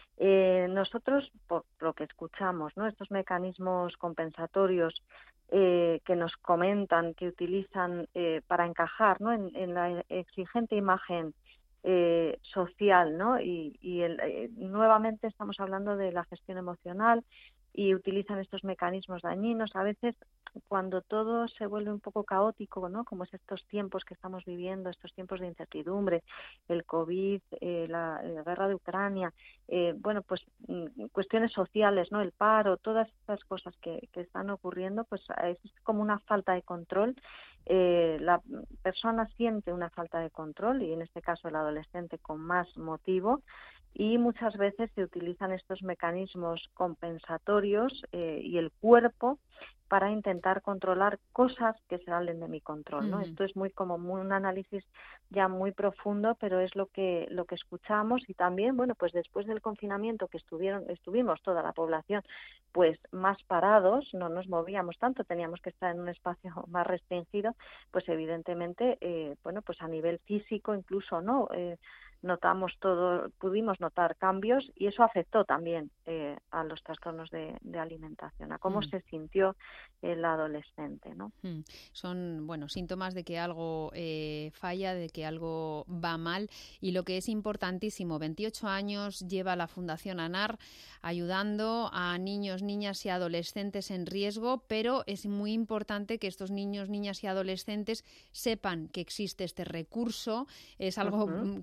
F: Eh, nosotros, por lo que escuchamos, ¿no? Estos mecanismos compensatorios Eh, que nos comentan, que utilizan eh, para encajar, ¿no? en, en la exigente imagen eh, social, ¿no? Y, y el, eh, nuevamente estamos hablando de la gestión emocional, y utilizan estos mecanismos dañinos. A veces, cuando todo se vuelve un poco caótico, ¿no? Como es estos tiempos que estamos viviendo, estos tiempos de incertidumbre, el COVID, eh, la, la guerra de Ucrania, eh, bueno, pues cuestiones sociales, ¿no? El paro, todas estas cosas que, que están ocurriendo, pues es como una falta de control. Eh, la persona siente una falta de control, y en este caso el adolescente con más motivo, y muchas veces se utilizan estos mecanismos compensatorios eh, y el cuerpo para intentar controlar cosas que salen de mi control, ¿no? Uh-huh. Esto es muy como muy, un análisis ya muy profundo, pero es lo que lo que escuchamos. Y también, bueno, pues después del confinamiento, que estuvieron estuvimos toda la población pues más parados, no nos movíamos tanto, teníamos que estar en un espacio más restringido, pues evidentemente, eh, bueno, pues a nivel físico incluso, ¿no? Eh, notamos todo, pudimos notar cambios, y eso afectó también eh, a los trastornos de, de alimentación, a cómo mm. se sintió el adolescente, ¿no?
B: Mm. Son, bueno, síntomas de que algo eh, falla, de que algo va mal, y lo que es importantísimo, veintiocho años lleva la Fundación ANAR ayudando a niños, niñas y adolescentes en riesgo, pero es muy importante que estos niños, niñas y adolescentes sepan que existe este recurso. Es algo uh-huh. que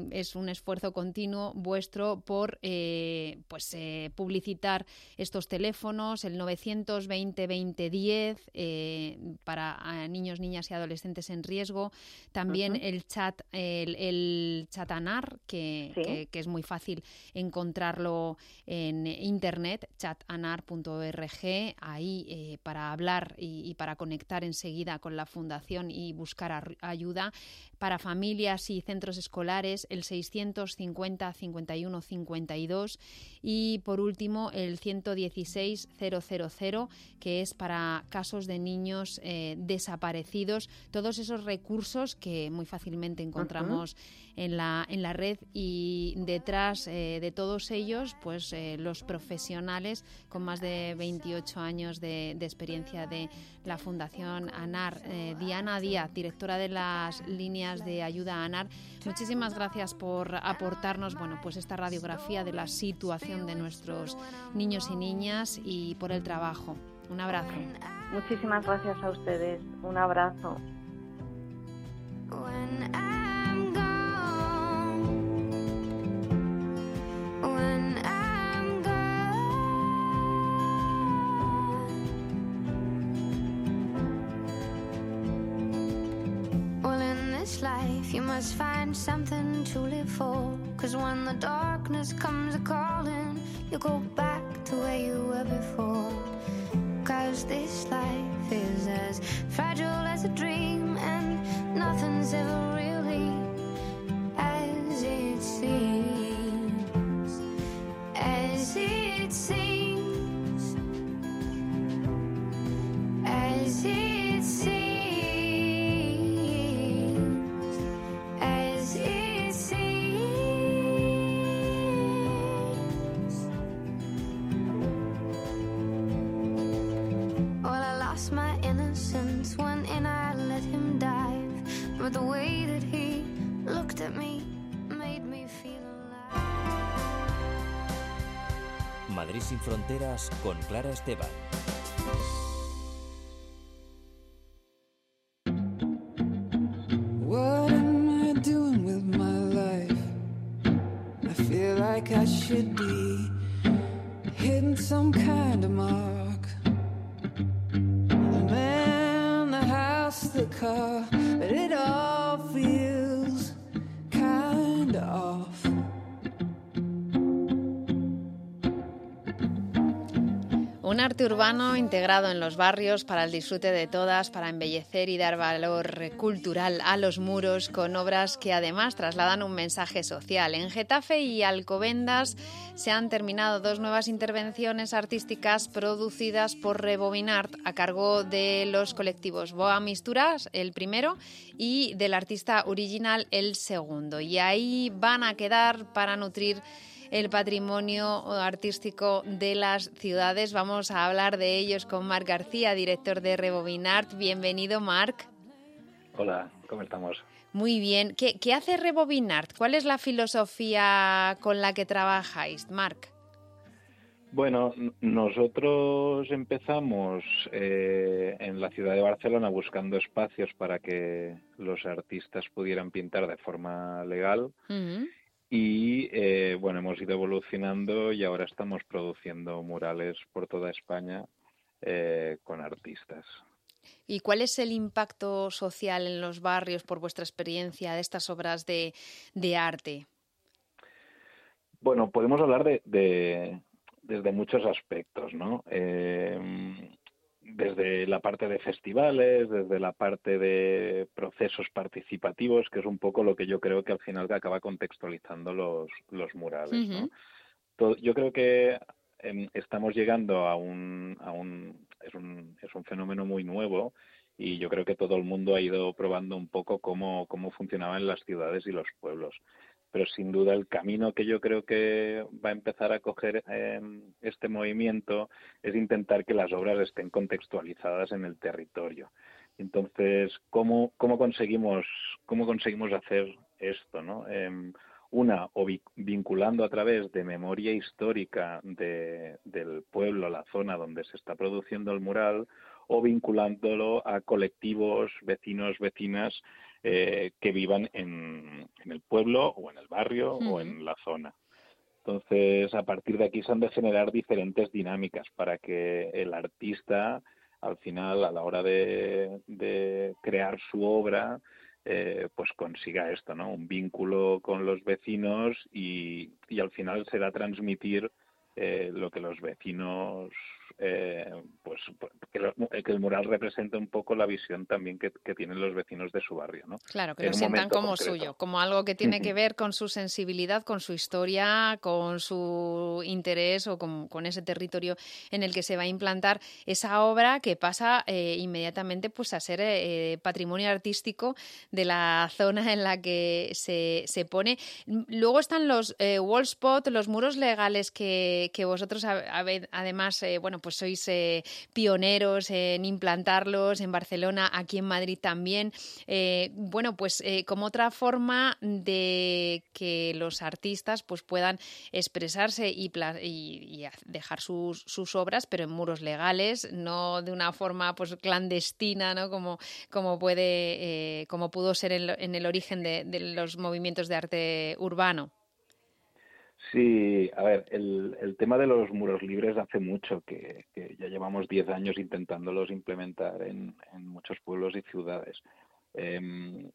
B: es un esfuerzo continuo vuestro por eh, pues eh, publicitar estos teléfonos, el novecientos veinte veinte diez eh, para niños, niñas y adolescentes en riesgo, también uh-huh. el chat el, el chat ANAR, que, ¿Sí? que, que es muy fácil encontrarlo en internet, chat anar punto org, ahí eh, para hablar y, y para conectar enseguida con la Fundación y buscar a, ayuda. Para familias y centros escolares, el seiscientos cincuenta cincuenta y uno cincuenta y dos, y por último el ciento dieciséis cero cero cero, que es para casos de niños eh, desaparecidos. Todos esos recursos que muy fácilmente encontramos uh-huh. en la en la red, y detrás eh, de todos ellos pues eh, los profesionales con más de veintiocho años de, de experiencia de la Fundación ANAR. eh, Diana Díaz, directora de las líneas de ayuda a ANAR, muchísimas gracias por aportarnos bueno pues esta radiografía de la situación de nuestros niños y niñas y por el trabajo. Un abrazo.
F: Muchísimas gracias a ustedes. Un abrazo.
G: Life, you must find something to live for, 'cause when the darkness comes a-calling, you go back to where you were before, 'cause this life is as fragile as a dream, and nothing's ever really as it seems, as it seems, as it seems. But the way that he looked at me made me feel alive.
A: Madrid sin fronteras con Clara Esteban.
H: What am I doing with my life? I feel like I should be hitting some kind of mark. The man, the house, the car, but it all feels kind of off.
B: Un arte urbano integrado en los barrios para el disfrute de todas, para embellecer y dar valor cultural a los muros, con obras que además trasladan un mensaje social. En Getafe y Alcobendas se han terminado dos nuevas intervenciones artísticas producidas por Rebobinart a cargo de los colectivos Boa Misturas, el primero, y del artista original, el segundo. Y ahí van a quedar para nutrir el patrimonio artístico de las ciudades. Vamos a hablar de ellos con Marc García, director de Rebobinart. Bienvenido, Marc.
I: Hola, ¿cómo estamos?
B: Muy bien. ¿Qué, qué hace Rebobinart? ¿Cuál es la filosofía con la que trabajáis, Marc?
I: Bueno, nosotros empezamos eh, en la ciudad de Barcelona buscando espacios para que los artistas pudieran pintar de forma legal. Uh-huh. Y eh, bueno, hemos ido evolucionando y ahora estamos produciendo murales por toda España eh, con artistas.
B: ¿Y cuál es el impacto social en los barrios, por vuestra experiencia, de estas obras de, de arte?
I: Bueno, podemos hablar de, de desde muchos aspectos, ¿no? Eh, desde la parte de festivales, desde la parte de procesos participativos, que es un poco lo que yo creo que al final acaba contextualizando los, los murales, uh-huh. ¿no? Todo, yo creo que eh, estamos llegando a un, a un, es un es un fenómeno muy nuevo, y yo creo que todo el mundo ha ido probando un poco cómo, cómo funcionaban las ciudades y los pueblos. Pero sin duda el camino que yo creo que va a empezar a coger eh, este movimiento es intentar que las obras estén contextualizadas en el territorio. Entonces, ¿cómo, cómo conseguimos cómo conseguimos hacer esto, ¿no? Eh, una, o vi, vinculando a través de memoria histórica de, del pueblo, la zona donde se está produciendo el mural, o vinculándolo a colectivos, vecinos, vecinas eh, que vivan en, en el pueblo o en el barrio uh-huh. o en la zona. Entonces, a partir de aquí se han de generar diferentes dinámicas para que el artista, al final, a la hora de, de crear su obra, eh, pues consiga esto, ¿no? Un vínculo con los vecinos y, y al final será transmitir eh, lo que los vecinos, eh, pues que, lo, que el mural represente un poco la visión también que, que tienen los vecinos de su barrio, ¿no?
B: Claro, que lo sientan como concreto. Suyo, como algo que tiene que ver con su sensibilidad, con su historia, con su interés o con, con ese territorio en el que se va a implantar esa obra que pasa eh, inmediatamente pues a ser eh, patrimonio artístico de la zona en la que se, se pone. Luego están los eh, wall spot, los muros legales que, que vosotros habéis, además, eh, bueno, pues sois eh, pioneros en implantarlos en Barcelona, aquí en Madrid también. Eh, bueno, pues eh, como otra forma de que los artistas pues puedan expresarse y, y, y dejar sus, sus obras, pero en muros legales, no de una forma pues clandestina, ¿no? Como, como puede, eh, como pudo ser en, en el origen de, de los movimientos de arte urbano.
I: Sí, a ver, el, el tema de los muros libres hace mucho que, que ya llevamos diez años intentándolos implementar en, en muchos pueblos y ciudades. Eh,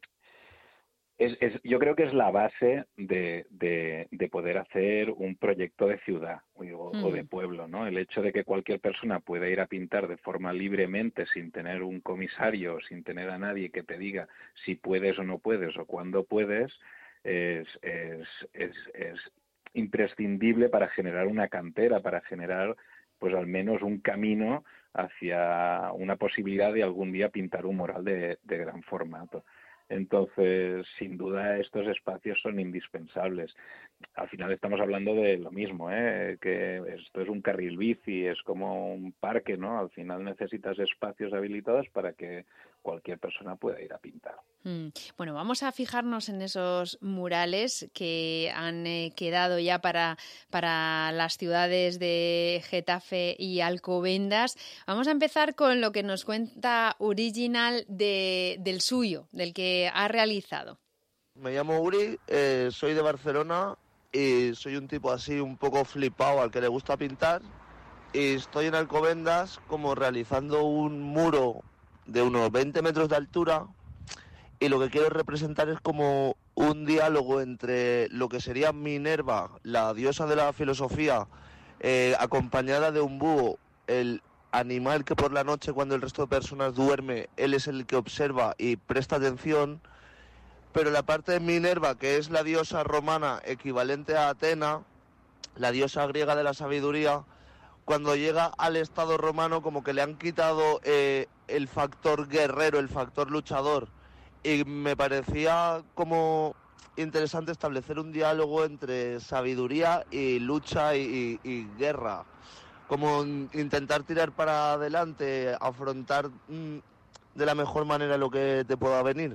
I: es, es, yo creo que es la base de, de, de poder hacer un proyecto de ciudad o, mm. o de pueblo, ¿no? El hecho de que cualquier persona pueda ir a pintar de forma libremente, sin tener un comisario, sin tener a nadie que te diga si puedes o no puedes o cuándo puedes, es, es, es, es imprescindible para generar una cantera, para generar pues al menos un camino hacia una posibilidad de algún día pintar un mural de, de gran formato. Entonces, sin duda, estos espacios son indispensables. Al final estamos hablando de lo mismo, ¿eh? Que esto es un carril bici, es como un parque, ¿no? Al final necesitas espacios habilitados para que cualquier persona pueda ir a pintar.
B: Mm. Bueno, vamos a fijarnos en esos murales que han eh, quedado ya para, para las ciudades de Getafe y Alcobendas. Vamos a empezar con lo que nos cuenta Original de, del suyo, del que ha realizado.
J: Me llamo Uri, eh, soy de Barcelona y soy un tipo así un poco flipado al que le gusta pintar y estoy en Alcobendas como realizando un muro de unos veinte metros de altura y lo que quiero representar es como un diálogo entre lo que sería Minerva, la diosa de la filosofía, eh, acompañada de un búho, el animal que por la noche cuando el resto de personas duerme, él es el que observa y presta atención, pero la parte de Minerva, que es la diosa romana equivalente a Atena, la diosa griega de la sabiduría, cuando llega al Estado romano como que le han quitado eh, el factor guerrero, el factor luchador, y me parecía como interesante establecer un diálogo entre sabiduría y lucha y, y, y guerra, como intentar tirar para adelante, afrontar mmm, de la mejor manera lo que te pueda venir.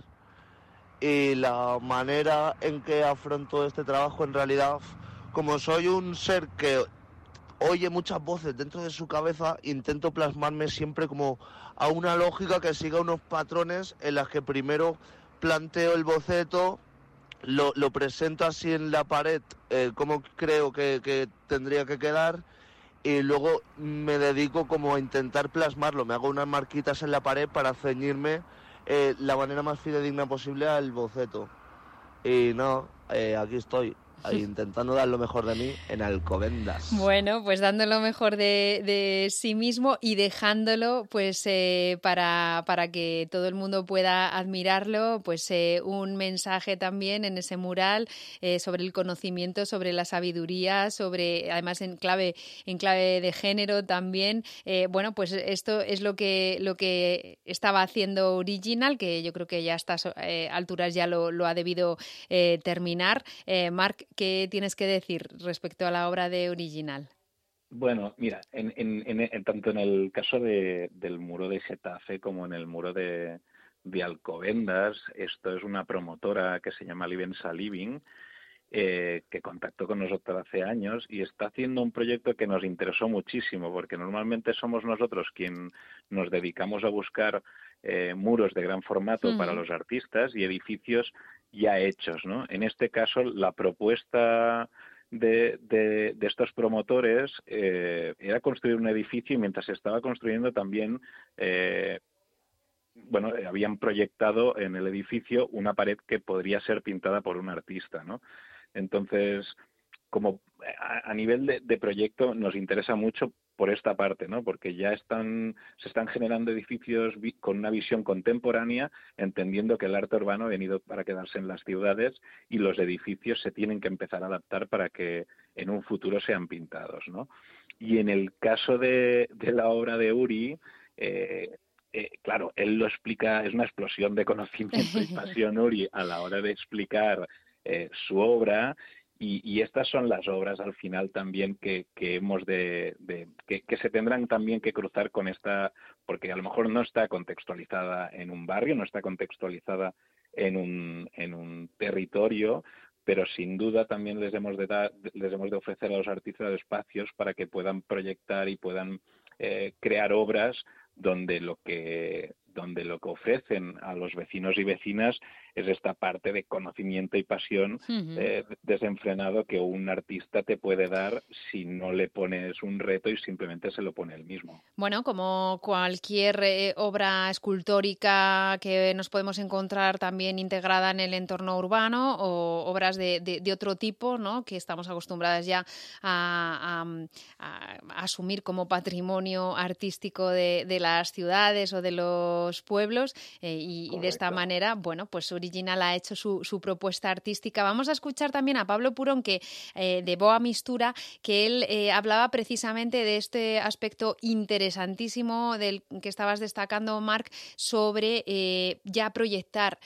J: Y la manera en que afronto este trabajo, en realidad, como soy un ser que oye muchas voces dentro de su cabeza, intento plasmarme siempre como a una lógica que siga unos patrones en las que primero planteo el boceto, lo, lo presento así en la pared, eh, como creo que, que tendría que quedar, y luego me dedico como a intentar plasmarlo, me hago unas marquitas en la pared para ceñirme eh, la manera más fidedigna posible al boceto. Y no, eh, aquí estoy, ahí intentando dar lo mejor de mí en Alcobendas.
B: Bueno, pues dando lo mejor de, de sí mismo y dejándolo pues eh, para, para que todo el mundo pueda admirarlo, pues eh, un mensaje también en ese mural eh, sobre el conocimiento, sobre la sabiduría, sobre además en clave, en clave de género también. Eh, bueno, pues esto es lo que, lo que estaba haciendo Original, que yo creo que ya a estas eh, alturas ya lo, lo ha debido eh, terminar. Eh, Marc, ¿qué tienes que decir respecto a la obra de Original?
I: Bueno, mira, en, en, en, en tanto en el caso de, del muro de Getafe como en el muro de, de Alcobendas, esto es una promotora que se llama Livensa Living, eh, que contactó con nosotros hace años y está haciendo un proyecto que nos interesó muchísimo, porque normalmente somos nosotros quien nos dedicamos a buscar eh, muros de gran formato uh-huh. para los artistas y edificios ya hechos, ¿no? En este caso, la propuesta de, de, de estos promotores eh, era construir un edificio y mientras se estaba construyendo también... Eh, bueno, habían proyectado en el edificio una pared que podría ser pintada por un artista, ¿no? Entonces, como a, a nivel de, de proyecto nos interesa mucho por esta parte, ¿no? Porque ya están se están generando edificios vi, con una visión contemporánea, entendiendo que el arte urbano ha venido para quedarse en las ciudades y los edificios se tienen que empezar a adaptar para que en un futuro sean pintados, ¿no? Y en el caso de, de la obra de Uri, eh, Eh, claro, él lo explica, es una explosión de conocimiento y pasión, Uri, a la hora de explicar eh, su obra, y, y estas son las obras al final también que, que hemos de, de que, que se tendrán también que cruzar con esta, porque a lo mejor no está contextualizada en un barrio, no está contextualizada en un, en un territorio, pero sin duda también les hemos de dar, les hemos de ofrecer a los artistas espacios para que puedan proyectar y puedan eh, crear obras donde lo que donde lo que ofrecen a los vecinos y vecinas es esta parte de conocimiento y pasión uh-huh. eh, desenfrenado que un artista te puede dar si no le pones un reto y simplemente se lo pone él mismo.
B: Bueno, como cualquier eh, obra escultórica que nos podemos encontrar también integrada en el entorno urbano o obras de, de, de otro tipo, ¿no? Que estamos acostumbradas ya a, a, a asumir como patrimonio artístico de, de las ciudades o de los pueblos eh, y, y de esta manera, bueno, pues Original ha hecho su, su propuesta artística. Vamos a escuchar también a Pablo Purón, que eh, de Boa Mistura, que él eh, hablaba precisamente de este aspecto interesantísimo del que estabas destacando, Marc, sobre eh, ya proyectar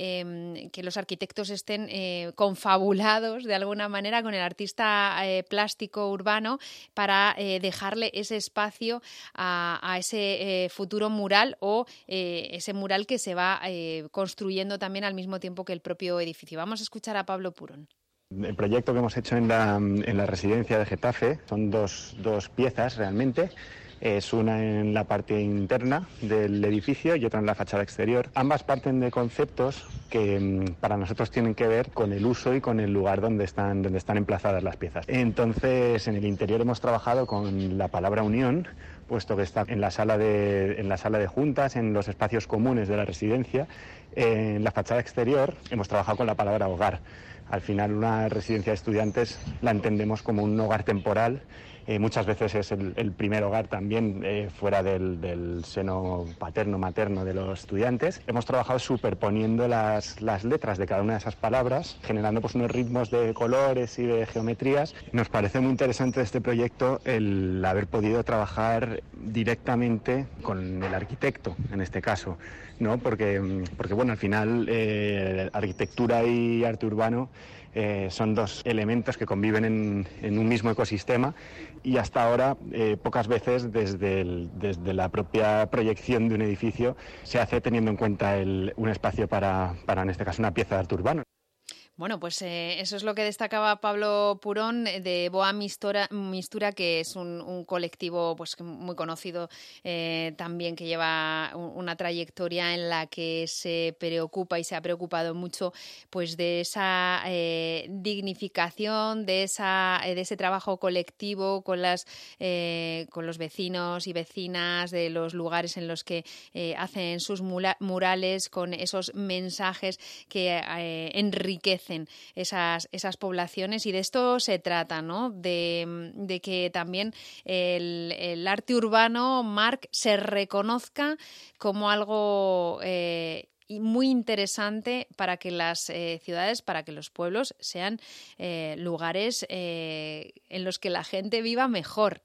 B: eh, que los arquitectos estén eh, confabulados de alguna manera con el artista eh, plástico urbano para eh, dejarle ese espacio a, a ese eh, futuro mural o eh, ese mural que se va eh, construyendo también al mismo tiempo que el propio edificio. Vamos a escuchar a Pablo Purón.
K: El proyecto que hemos hecho en la, en la residencia de Getafe son dos, dos piezas realmente. Es una en la parte interna del edificio y otra en la fachada exterior. Ambas parten de conceptos que para nosotros tienen que ver con el uso y con el lugar donde están, donde están emplazadas las piezas. Entonces, en el interior hemos trabajado con la palabra unión, puesto que está en la sala de, en la sala de juntas, en los espacios comunes de la residencia. En la fachada exterior hemos trabajado con la palabra hogar. Al final, una residencia de estudiantes la entendemos como un hogar temporal. Eh, muchas veces es el, el primer hogar también eh, fuera del, del seno paterno-materno de los estudiantes. Hemos trabajado superponiendo las, las letras de cada una de esas palabras, generando pues unos ritmos de colores y de geometrías. Nos parece muy interesante de este proyecto el haber podido trabajar directamente con el arquitecto, en este caso, ¿no? Porque, porque bueno, al final eh, arquitectura y arte urbano Eh, son dos elementos que conviven en, en un mismo ecosistema y hasta ahora eh, pocas veces desde, el, desde la propia proyección de un edificio se hace teniendo en cuenta el, un espacio para, para, en este caso, una pieza de arte urbano.
B: Bueno, pues eh, eso es lo que destacaba Pablo Purón de Boa Mistura, Mistura que es un, un colectivo pues muy conocido eh, también, que lleva una trayectoria en la que se preocupa y se ha preocupado mucho pues de esa eh, dignificación, de esa de ese trabajo colectivo con las eh, con los vecinos y vecinas de los lugares en los que eh, hacen sus mula, murales, con esos mensajes que eh, enriquecen Esas, esas poblaciones, y de esto se trata, ¿no? De, de que también el, el arte urbano, Marc, se reconozca como algo eh, muy interesante para que las eh, ciudades, para que los pueblos sean eh, lugares eh, en los que la gente viva mejor,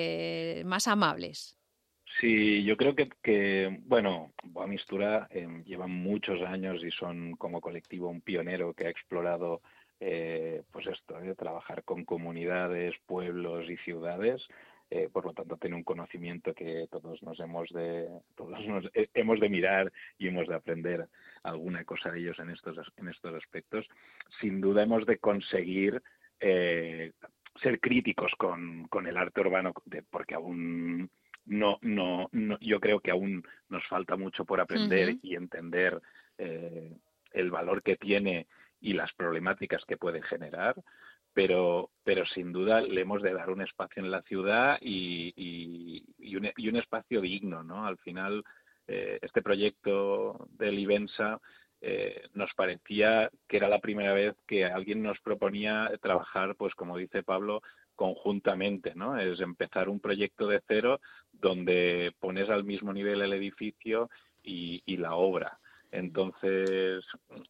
B: eh, más amables.
I: Sí, yo creo que, que bueno, Boa Mistura eh, llevan muchos años y son como colectivo un pionero que ha explorado eh, pues esto, de eh, trabajar con comunidades, pueblos y ciudades Eh, por lo tanto, tiene un conocimiento que todos nos hemos de todos nos eh, hemos de mirar y hemos de aprender alguna cosa de ellos en estos en estos aspectos. Sin duda hemos de conseguir eh, ser críticos con, con el arte urbano, de, porque aún no, no, no, yo creo que aún nos falta mucho por aprender uh-huh. y entender eh, el valor que tiene y las problemáticas que puede generar, pero pero sin duda le hemos de dar un espacio en la ciudad y, y, y, un, y un espacio digno, ¿no? Al final, eh, este proyecto del IBENSA eh, nos parecía que era la primera vez que alguien nos proponía trabajar, pues como dice Pablo, conjuntamente, ¿no? Es empezar un proyecto de cero donde pones al mismo nivel el edificio y, y la obra. Entonces,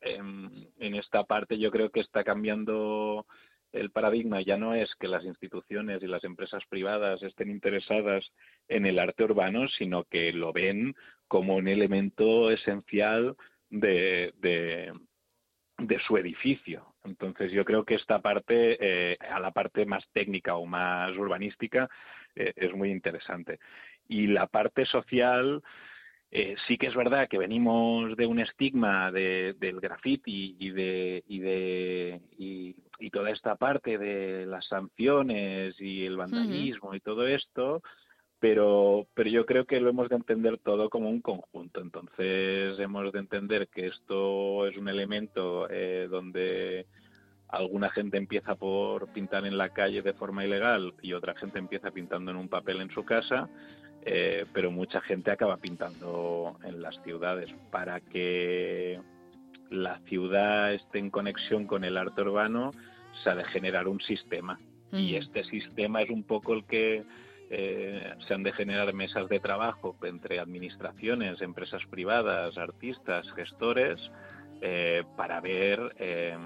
I: en, en esta parte yo creo que está cambiando el paradigma. Ya no es que las instituciones y las empresas privadas estén interesadas en el arte urbano, sino que lo ven como un elemento esencial de, de, de su edificio. Entonces yo creo que esta parte, eh, a la parte más técnica o más urbanística, eh, es muy interesante. Y la parte social, eh, sí que es verdad que venimos de un estigma de, del graffiti y de y de y, y toda esta parte de las sanciones y el vandalismo uh-huh. y todo esto, pero pero yo creo que lo hemos de entender todo como un conjunto. Entonces hemos de entender que esto es un elemento eh, donde alguna gente empieza por pintar en la calle de forma ilegal y otra gente empieza pintando en un papel en su casa. Eh, pero mucha gente acaba pintando en las ciudades. Para que la ciudad esté en conexión con el arte urbano, se ha de generar un sistema. Mm. Y este sistema es un poco el que eh, se han de generar mesas de trabajo entre administraciones, empresas privadas, artistas, gestores, eh, para ver eh,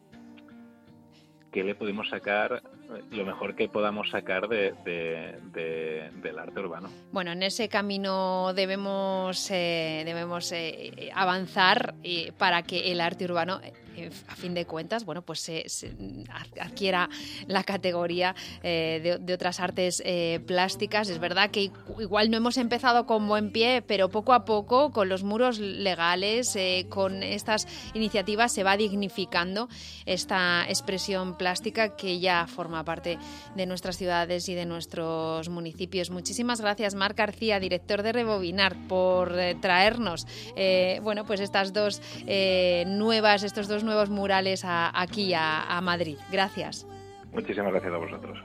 I: qué le podemos sacar, lo mejor que podamos sacar de, de, de, del arte urbano.
B: Bueno, en ese camino debemos, eh, debemos eh, avanzar eh, para que el arte urbano, eh, a fin de cuentas, bueno, pues se, se adquiera la categoría eh, de, de otras artes eh, plásticas. Es verdad que igual no hemos empezado con buen pie, pero poco a poco, con los muros legales, eh, con estas iniciativas, se va dignificando esta expresión plástica que ya forma parte de nuestras ciudades y de nuestros municipios. Muchísimas gracias, Marc García, director de Rebobinar, por eh, traernos eh, bueno, pues estas dos eh, nuevas, estos dos nuevos murales a, aquí a, a Madrid. Gracias.
I: Muchísimas gracias a vosotros.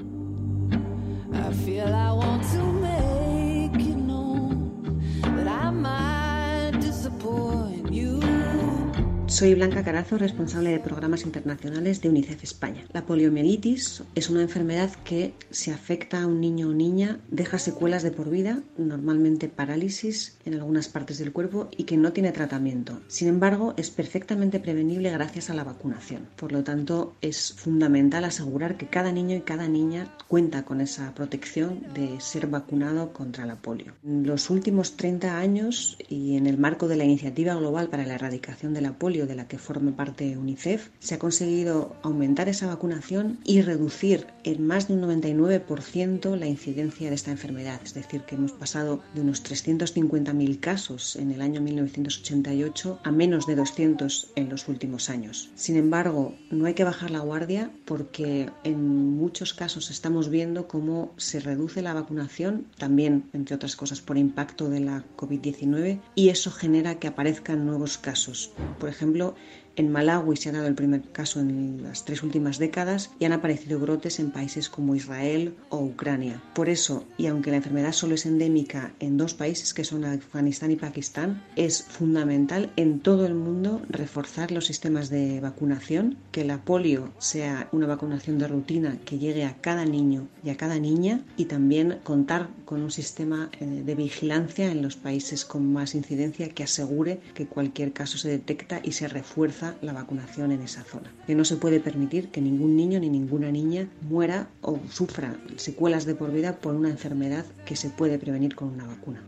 H: I feel I want to make you know that I might disappoint you.
L: Soy Blanca Carazo, responsable de programas internacionales de UNICEF España. La poliomielitis es una enfermedad que, si afecta a un niño o niña, deja secuelas de por vida, normalmente parálisis en algunas partes del cuerpo, y que no tiene tratamiento. Sin embargo, es perfectamente prevenible gracias a la vacunación. Por lo tanto, es fundamental asegurar que cada niño y cada niña cuenta con esa protección de ser vacunado contra la polio. En los últimos treinta años, y en el marco de la Iniciativa Global para la Erradicación de la Polio, de la que forma parte UNICEF, se ha conseguido aumentar esa vacunación y reducir en más de un noventa y nueve por ciento la incidencia de esta enfermedad. Es decir, que hemos pasado de unos trescientos cincuenta mil casos en el año mil novecientos ochenta y ocho a menos de doscientos en los últimos años. Sin embargo, no hay que bajar la guardia, porque en muchos casos estamos viendo cómo se reduce la vacunación, también, entre otras cosas, por impacto de la covid diecinueve, y eso genera que aparezcan nuevos casos. Por ejemplo, en Malawi se ha dado el primer caso en las tres últimas décadas y han aparecido brotes en países como Israel o Ucrania. Por eso, y aunque la enfermedad solo es endémica en dos países, que son Afganistán y Pakistán, es fundamental en todo el mundo reforzar los sistemas de vacunación, que la polio sea una vacunación de rutina que llegue a cada niño y a cada niña, y también contar con un sistema de vigilancia en los países con más incidencia que asegure que cualquier caso se detecta y se refuerza la vacunación en esa zona. Que no se puede permitir que ningún niño ni ninguna niña muera o sufra secuelas de por vida por una enfermedad que se puede prevenir con una vacuna.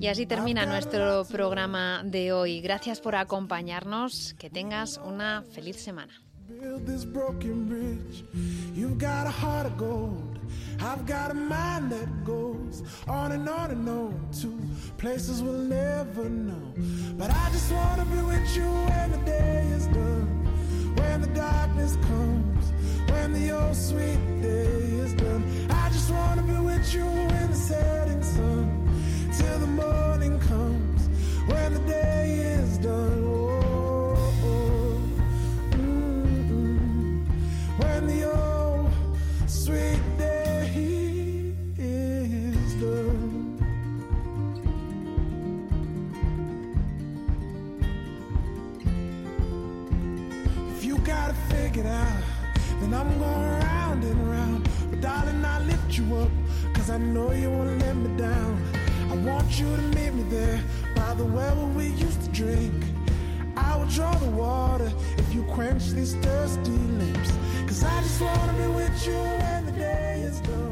B: Y así termina nuestro programa de hoy. Gracias por acompañarnos. Que tengas una feliz semana.
C: Build this broken bridge. You've got a heart of gold. I've got a mind that goes on and on and on to places we'll never know. But I just wanna be with you when the day is done, when the darkness comes, when the old sweet day is done. I just wanna be with you in the setting sun, till the morning comes, when the day is done. Oh, oh, mm-mm. When the old sweet day is done. If you got it figured out, then I'm going round and round. But darling, I lift you up, cause I know you won't let me down. I want you to meet me there by the well where we used to drink. I will draw the water if you quench these thirsty lips, cause I just wanna be with you when the day is done.